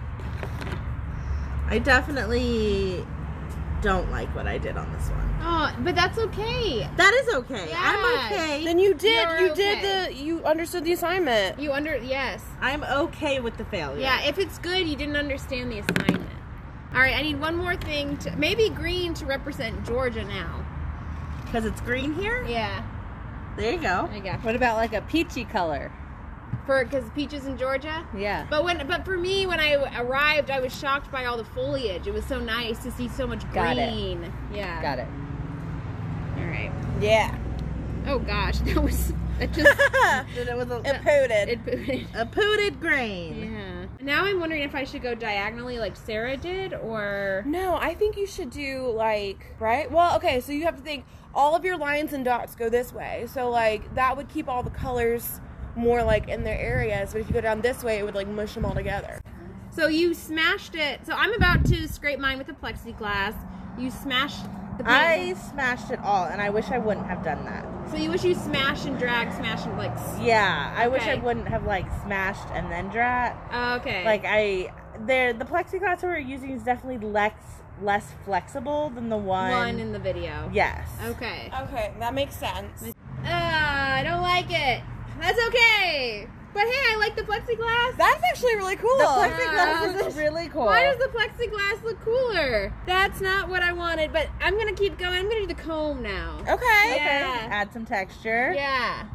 I definitely don't like what I did on this one. Oh, but that's okay. That is okay. Yeah. I'm okay. Then you did. You're You okay. did you understood the assignment. Yes. I'm okay with the failure. Yeah, if it's good, you didn't understand the assignment. All right, I need one more thing maybe green to represent Georgia now. Because it's green here? Yeah. There you go. There you go. What about like a peachy color? Because peaches in Georgia. Yeah. But for me, when I arrived, I was shocked by all the foliage. It was so nice to see so much Got it. green. Yeah. Got it. All right. Yeah. Oh gosh, that just It was It pooted. it booted. a pooted grain. Yeah. Now I'm wondering if I should go diagonally like Sarah did, or No, I think you should do like, right? Well, okay, so you have to think all of your lines and dots go this way. So like that would keep all the colors more like in their areas, but if you go down this way, it would like mush them all together. so you smashed it. So I'm about to scrape mine with the plexiglass. You smashed the I smashed it all, and I wish I wouldn't have done that. So you wish you smash and like. Yeah, I wish I Okay. wouldn't have like smashed and then drat. Okay. Like the plexiglass we're using is definitely less flexible than the one. in the video. Yes. Okay. Okay, that makes sense. I don't like it. That's okay. But hey, I like the plexiglass. That's actually really cool. The plexiglass is really cool. Why does the plexiglass look cooler? That's not what I wanted, but I'm gonna keep going. I'm gonna do the comb now. Okay. Yeah. Add some texture. Yeah.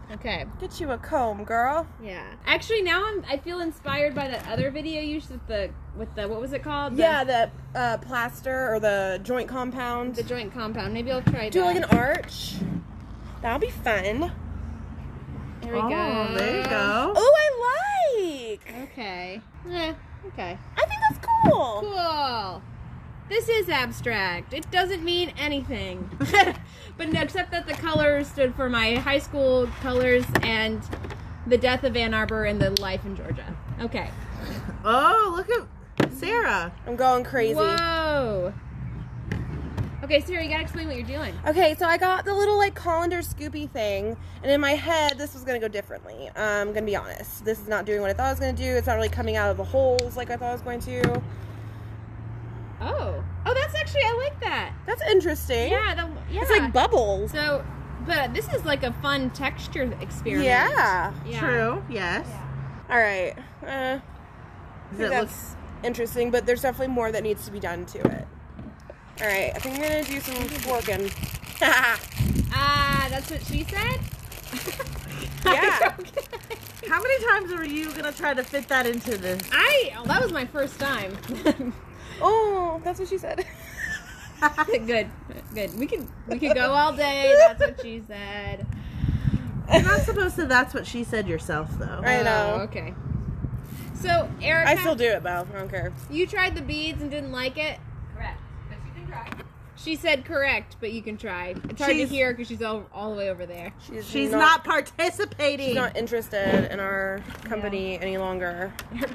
Okay. Get you a comb, girl. Yeah. Actually, now I feel inspired by that other video you used with the what was it called? Yeah, the plaster or the joint compound. The joint compound. Maybe I'll try Do that. like an arch. That'll be fun. There we go. There you go. Oh, I like. Okay. Okay. I think that's cool. Cool. This is abstract. It doesn't mean anything. But no, except that the colors stood for my high school colors and the death of Ann Arbor and the life in Georgia. Okay. Oh, look at Sarah. I'm going crazy. Whoa. Okay, Sarah, you gotta explain what you're doing. Okay, so I got the little like colander scoopy thing, and in my head, this was gonna go differently. I'm gonna be honest. This is not doing what I thought it was gonna do. It's not really coming out of the holes like I thought it was going to. Oh, that's actually, I like that. That's interesting. Yeah, yeah. It's like bubbles. So, but this is like a fun texture experiment. Yeah. True. Yes. All right. Does think it look? that's interesting, but there's definitely more that needs to be done to it. All right, I think I'm gonna do some forking. That's what she said? Yeah. Okay. How many times were you gonna try to fit that into this? That was my first time. Oh, that's what she said. Good. We could go all day. That's what she said. You're not supposed to. That's what she said yourself, though. I know. Oh, okay. So, Erica, I still do it, though. I don't care. you tried the beads and didn't like it? Correct. But you can try. She said correct, but you can try. It's hard to She's- hear because she's all the way over there. She's not participating. She's not interested in our company any longer.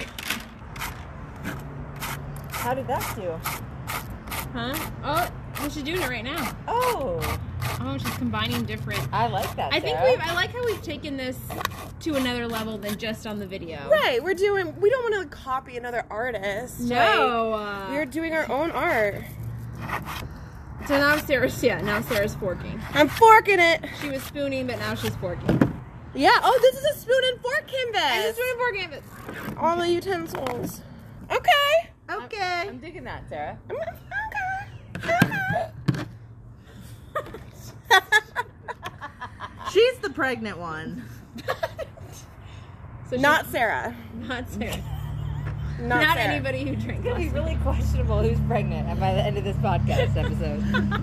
How did that do? Huh? Oh, well, she's doing it right now. Oh, Oh, she's combining different. I like that. I think Sarah. I like how we've taken this to another level than just on the video. Right, we don't want to copy another artist. No. Like, we're doing our own art. So now Sarah's forking. I'm forking it. She was spooning, but now she's forking. Yeah. Oh, this is a spoon and fork canvas. And she's doing forking, but All the utensils. Okay. Okay. I'm digging that, Sarah. Okay. She's the pregnant one. so Not Sarah. not Sarah. Not Not Sarah. anybody who drank It's gonna be last really questionable who's pregnant by the end of this podcast episode.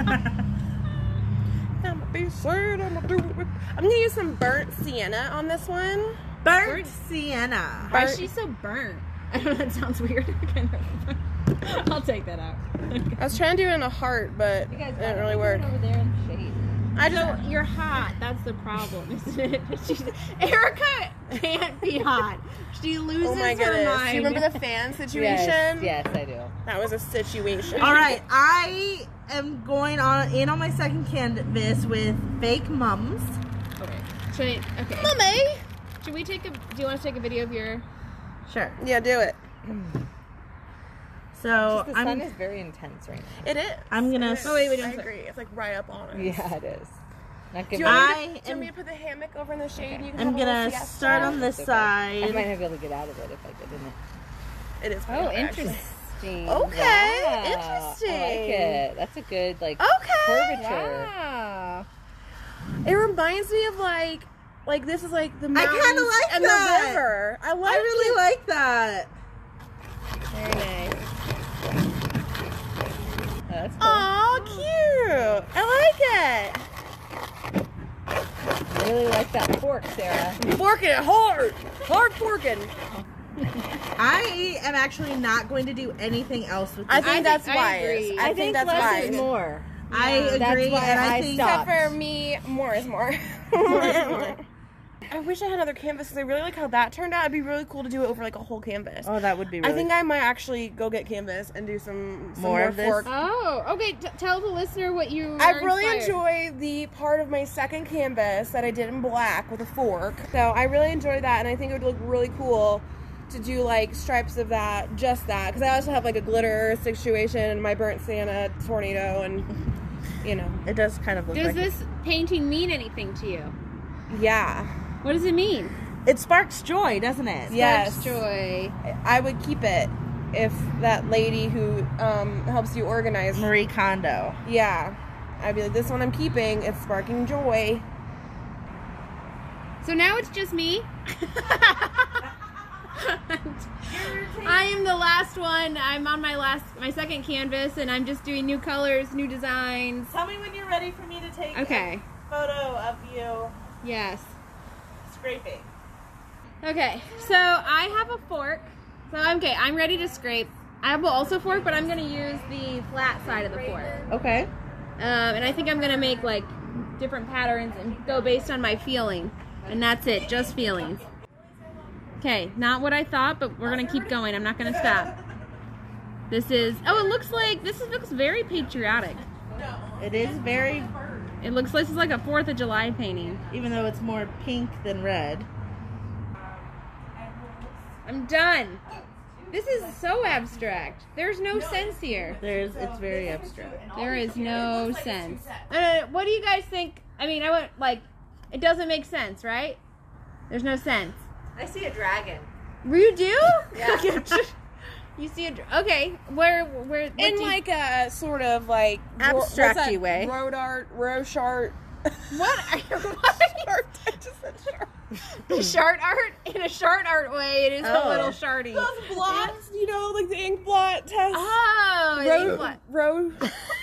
I'ma be sad, I'ma do it. I'm gonna use some burnt sienna on this one. Burnt sienna. Why is she so burnt? I don't know, that sounds weird. I'll take that out. I was trying to do it in a heart, but You it guys didn't really work. over there in the shade. I So just you're hot. That's the problem, isn't it? Erica can't be hot. She loses oh my her goodness. mind. Do you remember the fan situation? Yes, I do. That was a situation. All right, I am going on my second canvas with fake mums. Okay. Okay. Mommy. Should we take a? Do you want to take a video of your? Sure. Yeah, do it. So The sun is very intense right now. It is. I'm gonna. It is. Oh, wait, I I'm sorry. agree. It's like right up on it. Yeah, it is. Not Do giving you, want I me to, do you want me to put the hammock over in the shade? And you can I'm have a little gonna siesta? start on this I side. might not be able to get out of it if I get in it. It is. Oh, pretty hot, actually. interesting. Okay, Wow. interesting. I like it. That's a good Okay. curvature. Wow. It reminds me of like this is like the I mountains kinda like and that. the river. I like I really like that. Very nice. Oh, that's cool. Aw, cute. I like I really like that fork, Sarah. it. Forking it hard. Hard forking. I am actually not going to do anything else with this. I think that's I wise. agree. I think that's less wise. is more. I agree, That's why and I I think stopped. Except for me, more is more. I wish I had another canvas because I really like how that turned out. It'd be really cool to do it over like a whole canvas. Oh, that would be. Really I think I might actually go get canvas and do some More more of this? fork. Oh, okay. Tell the listener what you. I are really inspired. enjoy the part of my second canvas that I did in black with a fork. So I really enjoyed that, and I think it would look really cool to do like stripes of that, just that, because I also have like a glitter situation, my burnt Santa tornado, and you know, it does kind of look Does like this painting mean anything to you? yeah, What does it mean? it sparks joy, doesn't it? yes, Sparks joy. I would keep it if that lady who helps you organize, Marie Kondo. yeah, I'd be like, this one I'm keeping. It's sparking joy. So now it's just me. I am the last one. I'm on my second canvas, and I'm just doing new colors, new designs. Tell me when you're ready for me to take Okay. a photo of you Yes. scraping. Okay, so I have a fork. So I'm ready to scrape. I will also fork, but I'm gonna use the flat side of the fork. Okay. And I think I'm gonna make like different patterns and go based on my feeling. And that's it, just feelings. Okay, not what I thought, but we're gonna keep going. I'm not gonna stop. This looks very patriotic. It is very, It looks like it's like a 4th of July painting. even though it's more pink than red. I'm done. This is so abstract. There's no sense here. It's very abstract. There is no sense. What do you guys think? I mean, it doesn't make sense, right? There's no sense. I see a dragon. You do? Yeah. You see okay. Where? In like a sort of like Abstract-y way. Road art, Rochart. What? What? I just said chart. Shart art? In a shart art way, it is a little sharty. Those blots, you know, like the ink blot test. Oh, Road, road.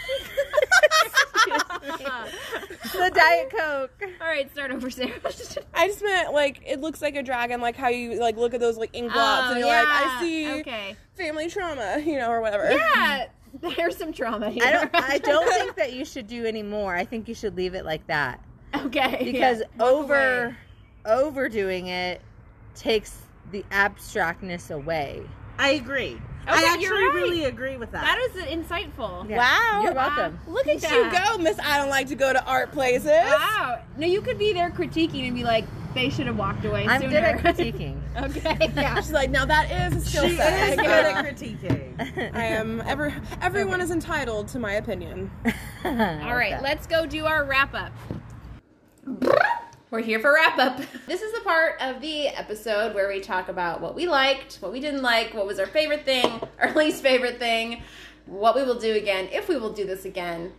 The Diet Coke. All right, start over, Sarah. I just meant like it looks like a dragon, like how you like look at those like ink blots and you're like, I see family trauma, you know, or whatever. Yeah, there's some trauma here. I don't think that you should do any more. I think you should leave it like that. Okay. Because overdoing it takes the abstractness away. I agree. Okay, I actually you're right. really agree with that. That is insightful. Yeah. Wow. You're welcome. Look at You that. go, Miss. I don't like to go to art places. Wow. No, you could be there critiquing and be like, they should have walked away I'm sooner. good at critiquing. Okay. Yeah. She's like, now that is a skill She set. is good at critiquing. I am. Everyone is entitled to my opinion. All right, let's go do our wrap up. We're here for wrap up. This is the part of the episode where we talk about what we liked, what we didn't like, what was our favorite thing, our least favorite thing, what we will do again, if we will do this again.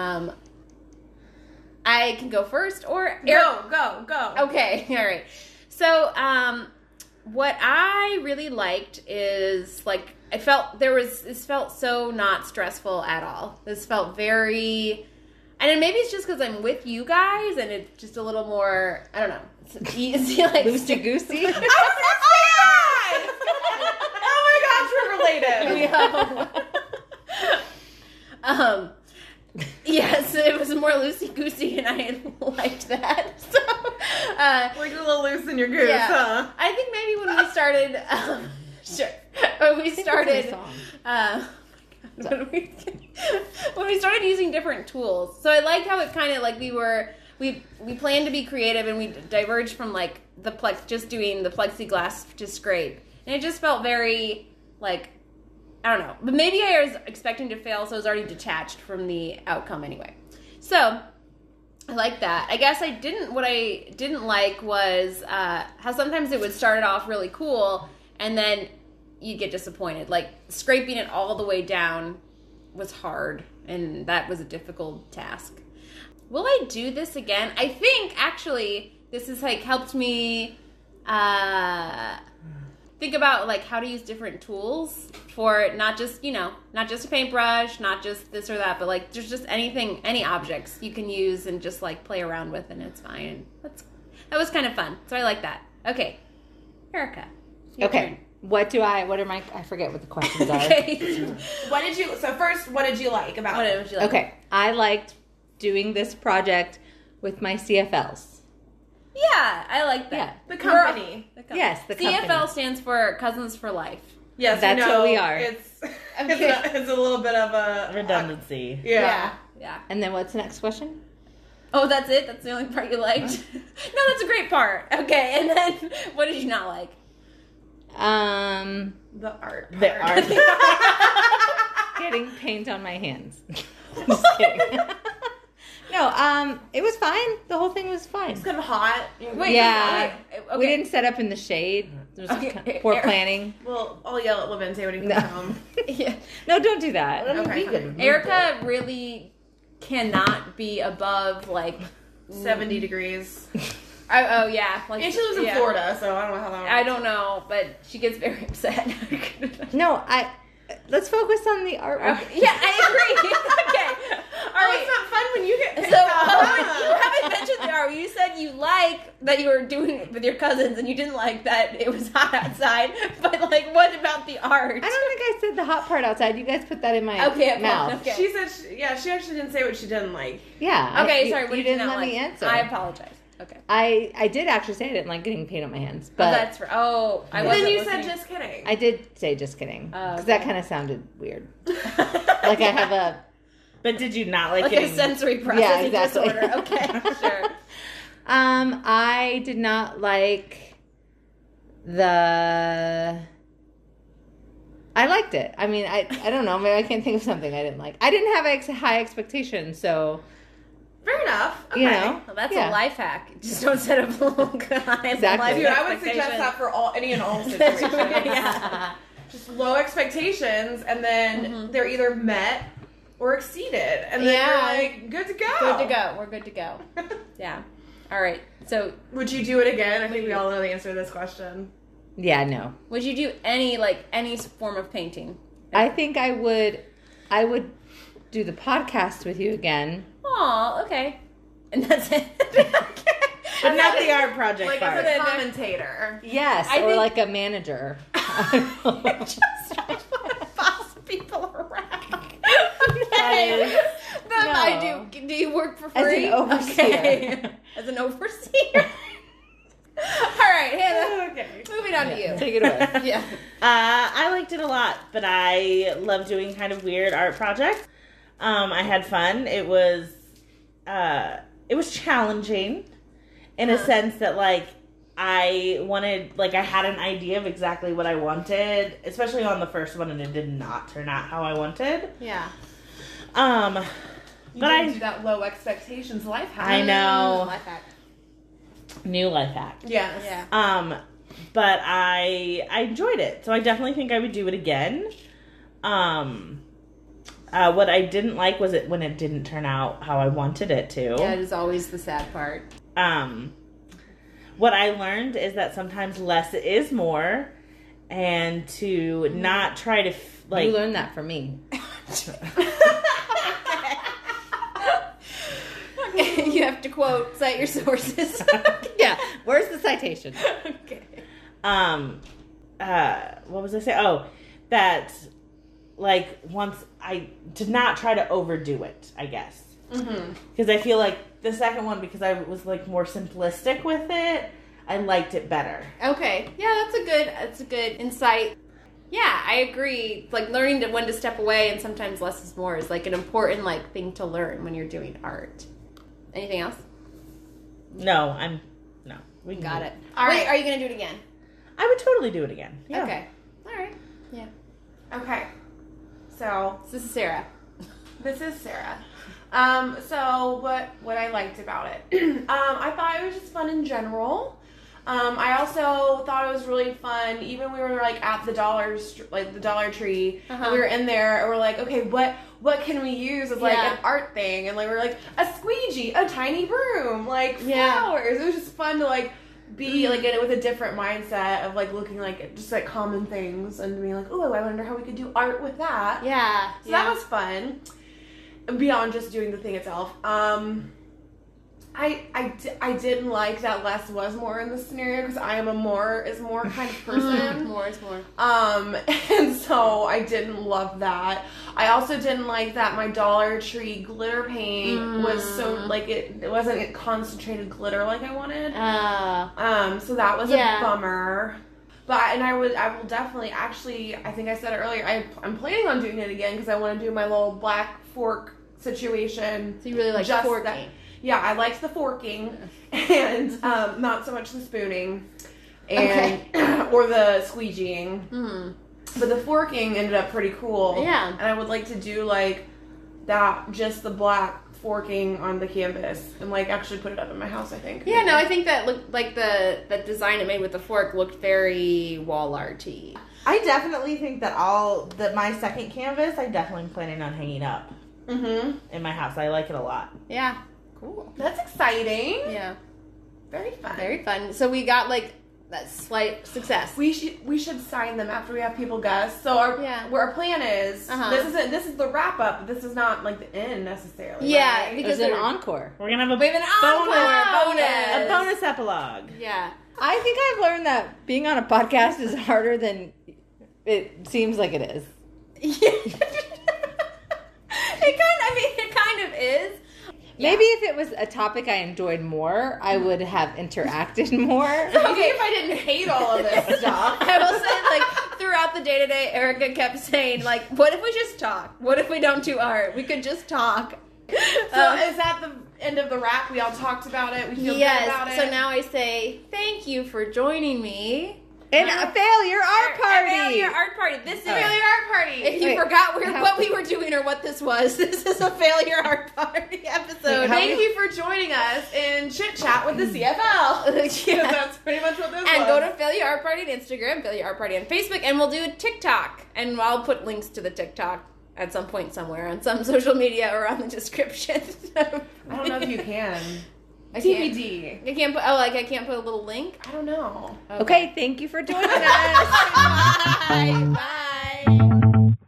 I can go first, or Go. Okay, all right. So, what I really liked is like this felt so not stressful at all. This felt very, and then maybe it's just because I'm with you guys, and it's just a little more, I don't know, it's easy, like Loosey goosey. Oh my gosh, we're related. Yes, it was more loosey goosey, and I liked that. So, Like a little loose in your goose, yeah. huh? I think maybe when we started, when we started, when we started using different tools. So I liked how it kind of like we planned to be creative, and we diverged from like just doing the plexiglass to scrape, and it just felt very like, I don't know, but maybe I was expecting to fail, so I was already detached from the outcome anyway. So I like that. I guess what I didn't like was how sometimes it would start off really cool, and then you'd get disappointed. Like scraping it all the way down was hard, and that was a difficult task. Will I do this again? I think actually this has like helped me think about like how to use different tools for not just a paintbrush, not just this or that, but like there's just any objects you can use and just like play around with, and it's fine. That was kind of fun. So I like that. Okay. Erica. your turn. What are my, I forget what the questions are. Okay. What did you like about What it? would you like? Okay. I liked doing this project with my CFLs. Yeah, I like that. The company. Yes, the company. CFL stands for Cousins for Life. Yes, That's what we are. It's a little bit of a Redundancy. Yeah. And then what's the next question? Oh, that's it? That's the only part you liked? No, that's a great part. Okay, and then what did you not like? The art. The art. Getting paint on my hands. Just kidding. No, it was fine. The whole thing was fine. It's kind of hot. Wait, Yeah. okay. We didn't set up in the shade. There was Okay. poor planning. Well, I'll yell at Levente when he comes No. home. Yeah. No, don't do that. Okay. Erica really cannot be above like 70 degrees. Oh yeah. Like, And she lives in yeah. Florida, so I don't know how that works. I don't know, but she gets very upset. No, let's focus on the artwork. Yeah, I agree. Okay. All Oh, right. it's not fun when you get So, picked up. you haven't mentioned the art. You said you like that you were doing it with your cousins, and you didn't like that it was hot outside. But like, what about the art? I don't think I said the hot part outside. You guys put that in my mouth. Okay. She said, she actually didn't say what she didn't like. Yeah. Okay, sorry. What you did you didn't not let like? me answer. I apologize. Okay. I did actually say I didn't like getting paint on my hands, but that's right. Oh, I Yeah. wasn't Then you listening. said just kidding. I did say just kidding because okay. that kind of sounded weird. Like I have a But did you not like like getting... a sensory processing exactly. disorder. Okay, sure. I did not like the. I liked it. I mean, I don't know. Maybe I can't think of something I didn't like. I didn't have high expectations, so Fair enough. Okay. you know. Well, that's Yeah. a life hack. Just don't set up high Exactly. Dude, I would suggest that for any and all situations. Yeah. Just low expectations, and then they're either met or exceeded, and then Yeah. you're like, good to go. Good to go. We're good to go. Yeah. All right. So, Would you do it again? I think we all know the answer to this question. Yeah, no. would you do any form of painting? I think I would do the podcast with you again. Oh, okay. And that's it. But not the art project Like part. as a commentator. Yes, I or think- like a manager. Just boss people around. Okay. Then No. I do. Do you work for As an free? overseer. Okay. As an overseer. All right, Hannah. Okay. Moving on to you. Take it away. Yeah. I liked it a lot, but I love doing kind of weird art projects. I had fun. It was challenging in a sense that I had an idea of exactly what I wanted, especially on the first one, and it did not turn out how I wanted. Yeah. You But didn't I do that low expectations life hack. I know. Life hack. New life hack. Yes. Yeah. But I enjoyed it, so I definitely think I would do it again. What I didn't like was when it didn't turn out how I wanted it to. Yeah, it is always the sad part. What I learned is that sometimes less is more, and to not try to You learned that from me. You have to cite your sources. Yeah. Where's the citation? Okay. What was I saying? Oh, that once I did not try to overdo it, I guess. Because I feel like the second one, because I was more simplistic with it, I liked it better. Okay. Yeah, that's a good insight. Yeah, I agree. Learning when to step away and sometimes less is more is an important thing to learn when you're doing art. Anything else? No, we can Got do it. Wait, right. are you gonna do it again? I would totally do it again. Yeah. Okay. All right. Yeah. Okay. So This is Sarah. this is Sarah. So what I liked about it, I thought it was just fun in general. I also thought it was really fun. Even we were at the the Dollar Tree, and we were in there, and we're like, okay, what can we use as Yeah. an art thing? And we're like a squeegee, a tiny broom, Yeah. flowers. It was just fun to be in it with a different mindset of looking at just common things and being oh, I wonder how we could do art with that. Yeah. So that was fun. Beyond just doing the thing itself. I didn't like that less was more in the scenario because I am a more is more kind of person. More is more. And so I didn't love that. I also didn't like that my Dollar Tree glitter paint was so it wasn't concentrated glitter like I wanted. So that was Yeah. a bummer. But I will definitely actually I think I said it earlier. I'm planning on doing it again because I want to do my little black fork situation. So you really like Just forking. that- Yeah, I liked the forking and not so much the spooning and or the squeegeeing. But the forking ended up pretty cool. Yeah. And I would like to do that, just the black forking on the canvas and actually put it up in my house, I think. Yeah, no, I think that looked the design it made with the fork looked very wall arty. I definitely think that my second canvas, I definitely am planning on hanging up in my house. I like it a lot. Yeah. Cool. That's exciting. Yeah. Very fun. Very fun. So we got like that slight success. We should sign them after we have people guess. So our plan is this is the wrap up. This is not like the end necessarily. Yeah, right? because There's an encore. We're gonna have we have an encore a bonus epilogue. Yeah. I think I've learned that being on a podcast is harder than it seems like it is. It kind of is. Maybe if it was a topic I enjoyed more, I would have interacted more. Maybe if I didn't hate all of this stuff. I will say, like, throughout the day-to-day, Erica kept saying, like, what if we just talk? What if we don't do art? We could just talk. So is that the end of the wrap? We all talked about it. We feel good about it. So now I say, thank you for joining me. And a failure art party. Failure art party. This is failure art party. If you forgot what we were doing or what this was, this is a failure art party episode. Thank you for joining us in Chit Chat with the CFL. Yeah. That's pretty much what this was. And go to Failure Art Party on Instagram, Failure Art Party on Facebook, and we'll do a TikTok. And I'll put links to the TikTok at some point somewhere on some social media or on the description. I don't know if you can. TBD. I can't put. Oh, like I can't put a little link. I don't know. Okay, thank you for joining us. Bye. Bye.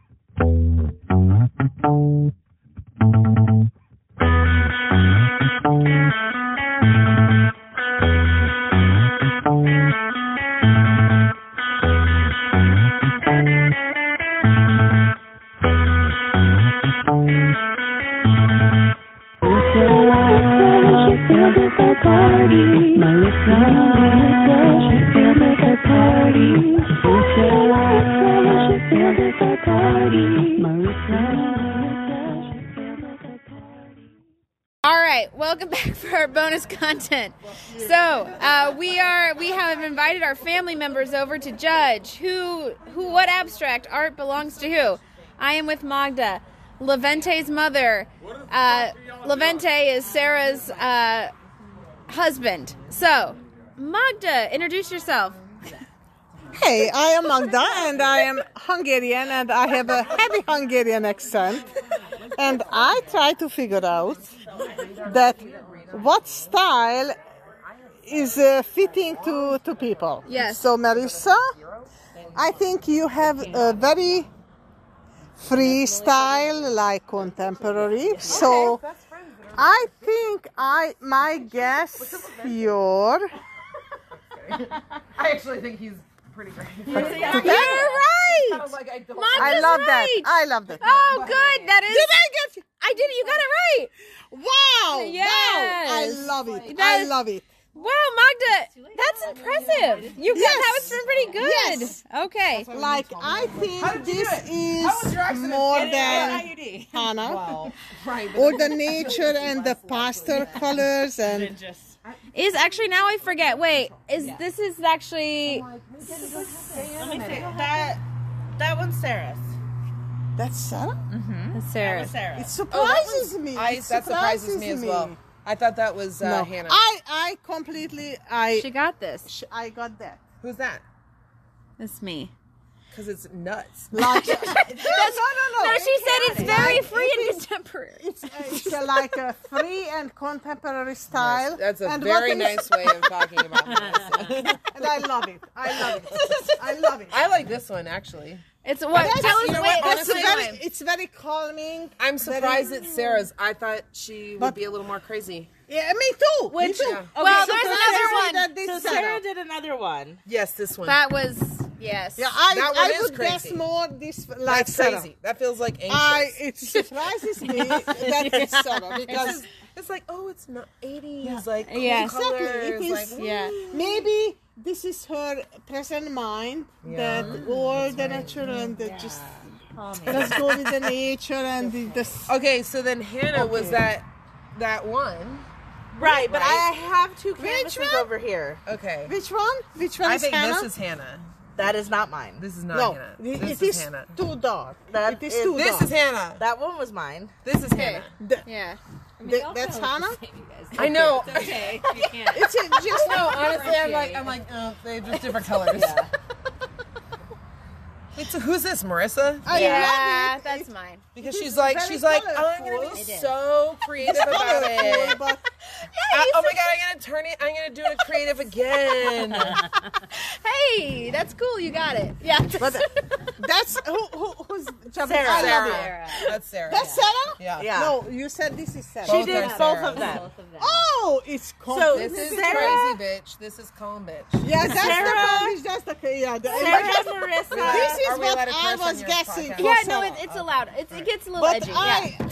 Welcome back for our bonus content. So we have invited our family members over to judge what abstract art belongs to who. I am with Magda, Levente's mother. Levente is Sarah's husband. So Magda, introduce yourself. Hey, I am Magda and I am Hungarian and I have a heavy Hungarian accent. And I try to figure out that what style is fitting to people. Yes. So Marissa, I think you have a very free style, like contemporary. So I think my guess your. I actually think he's pretty great. You're right. I love that. I love that. Oh, good. That is. Did I get you? I did it. You got it right. Wow! Yes. Wow! I love it. I love it. Wow, Magda, that's impressive. You got that was pretty good. Yes. Okay. Like I think this is more than Hannah, or the nature and the pastel colors and. Is actually now I forget. Wait, this is actually Let me see. That one's Sarah's. That's Sarah? Mm-hmm. Sarah. It surprises me. That surprises me as well. I thought that was Hannah. I completely. She got this. I got that. Who's that? It's me. Because it's nuts. Like, no. No, she said it's very free and contemporary. It's like a free and contemporary style. That's a and very nice way of talking about this. And I love it. I love it. I like this one, actually. It's what? Tell us. You know Wait, what, honestly, it's very calming. I'm surprised it's Sarah's. I thought she would be a little more crazy. Yeah, me too. Which? Me too. Okay, well, there's another one. So Sarah did another one. Yes, this one. That was yes. Yeah, That one I is would guess crazy. more this like That's Sarah. crazy. That feels like anxious. It surprises me that it's Sarah because It's like, oh, it's not 80s, like cool Yes. colors. Exactly. It is, like, Yeah. maybe this is her present mind that all the nature and the just let's go with the nature and the Okay, so then Hannah was that one. Right, but Right. I have two canvases one? over here. Okay. Which one? Which one I is think Hannah? this is Hannah. That is not mine. This is not No, Hannah. it This is is Hannah. too dark. That It is is- too This dark. is Hannah. That one was mine. This is Hannah. Yeah. That's Hannah. I know. Okay, you can't. It's just No, honestly, I'm like, oh, they're just different colors. Wait, so who's this, Marissa? I Yeah, love it. that's mine. Because It she's is like, very oh, I'm gonna colorful. be so creative about it. But Oh my god, I'm gonna do it creative again. Hey, that's cool. You got it. Yeah. But that's who's jumping? Sarah. I love it. Sarah. That's Sarah. That's Sarah? Yeah. Yeah. No, you said this is Sarah. She Both did are both Sarah. of them. Both of them. Oh, it's So This is Sarah- crazy bitch. This is calm bitch. yeah, that's Sarah- the one. It's just okay. Yeah, Sarah, Marissa. this is Are we what allowed to I curse on was your guessing. podcast? for Yeah, no, Sarah. it's allowed. It gets a little But edgy.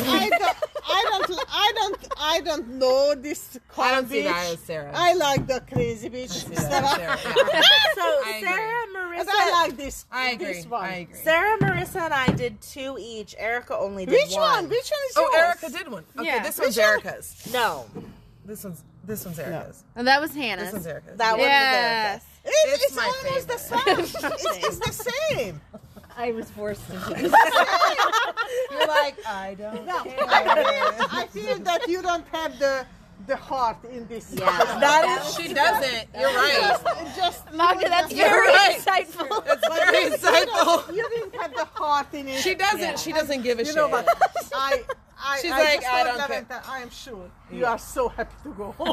I don't know this calm I don't see bitch. that as Sarah. I like the crazy bitch. See that as Sarah. Sarah. Yeah. So I agree. Sarah, And Marissa, I like this. I agree. This one. I agree. Sarah, Marissa, and I did 2 each. Erica only did Which 1. one? Which one is Oh, yours? Erica did one. Okay, Yeah. this one's Which one? Erica's. No, This one's Erica's. And that was This Hannah's. one's Erica's. that one was Yes. Erica's. It's my almost the same. it's the same. I was forced to do this. You're like, I don't No, care. I feel that you don't have the heart in this. Yeah. That is She doesn't. You're right. just Magda, that's You're very right. insightful. It's very insightful. you didn't have the heart in it. She doesn't. She doesn't give a You shit. know, but She's I like, just I want don't care. Laventa, I am sure you are so happy to go home.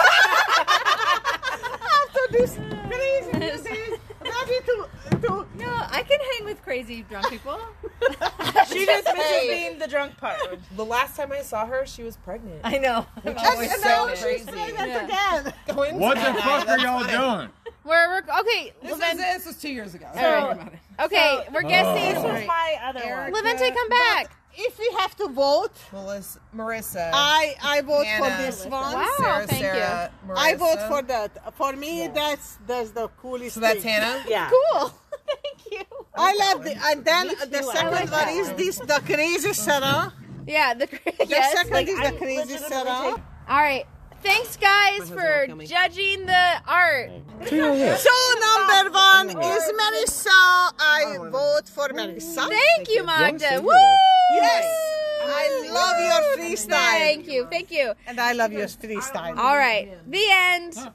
After this crazy days, ready to No, I can hang with crazy drunk people. She just misses Hey. being the drunk part. The last time I saw her, she was pregnant. I know. I'm Which always is now so she's crazy. pregnant again. What the fuck are y'all doing? We're okay. This was 2 years ago. Okay, we're This guessing. was my other one. Levente, come back. If we have to vote, Marissa. I vote for Hannah. this one. Wow, Sarah, thank Sarah, Marissa. I vote for that. For me, that's the coolest. So that's thing. Hannah? Yeah. Cool. Thank you. I love the, and then the second one is this the crazy Sarah. Yeah, the The yes. second is the I'm crazy legitimately Sarah. All right. Thanks, guys, for judging the art. So number one is Marissa. I vote for Marissa. Thank you, Magda. Woo! Yes, I love your freestyle. Thank you. And I love your freestyle. All right. The end.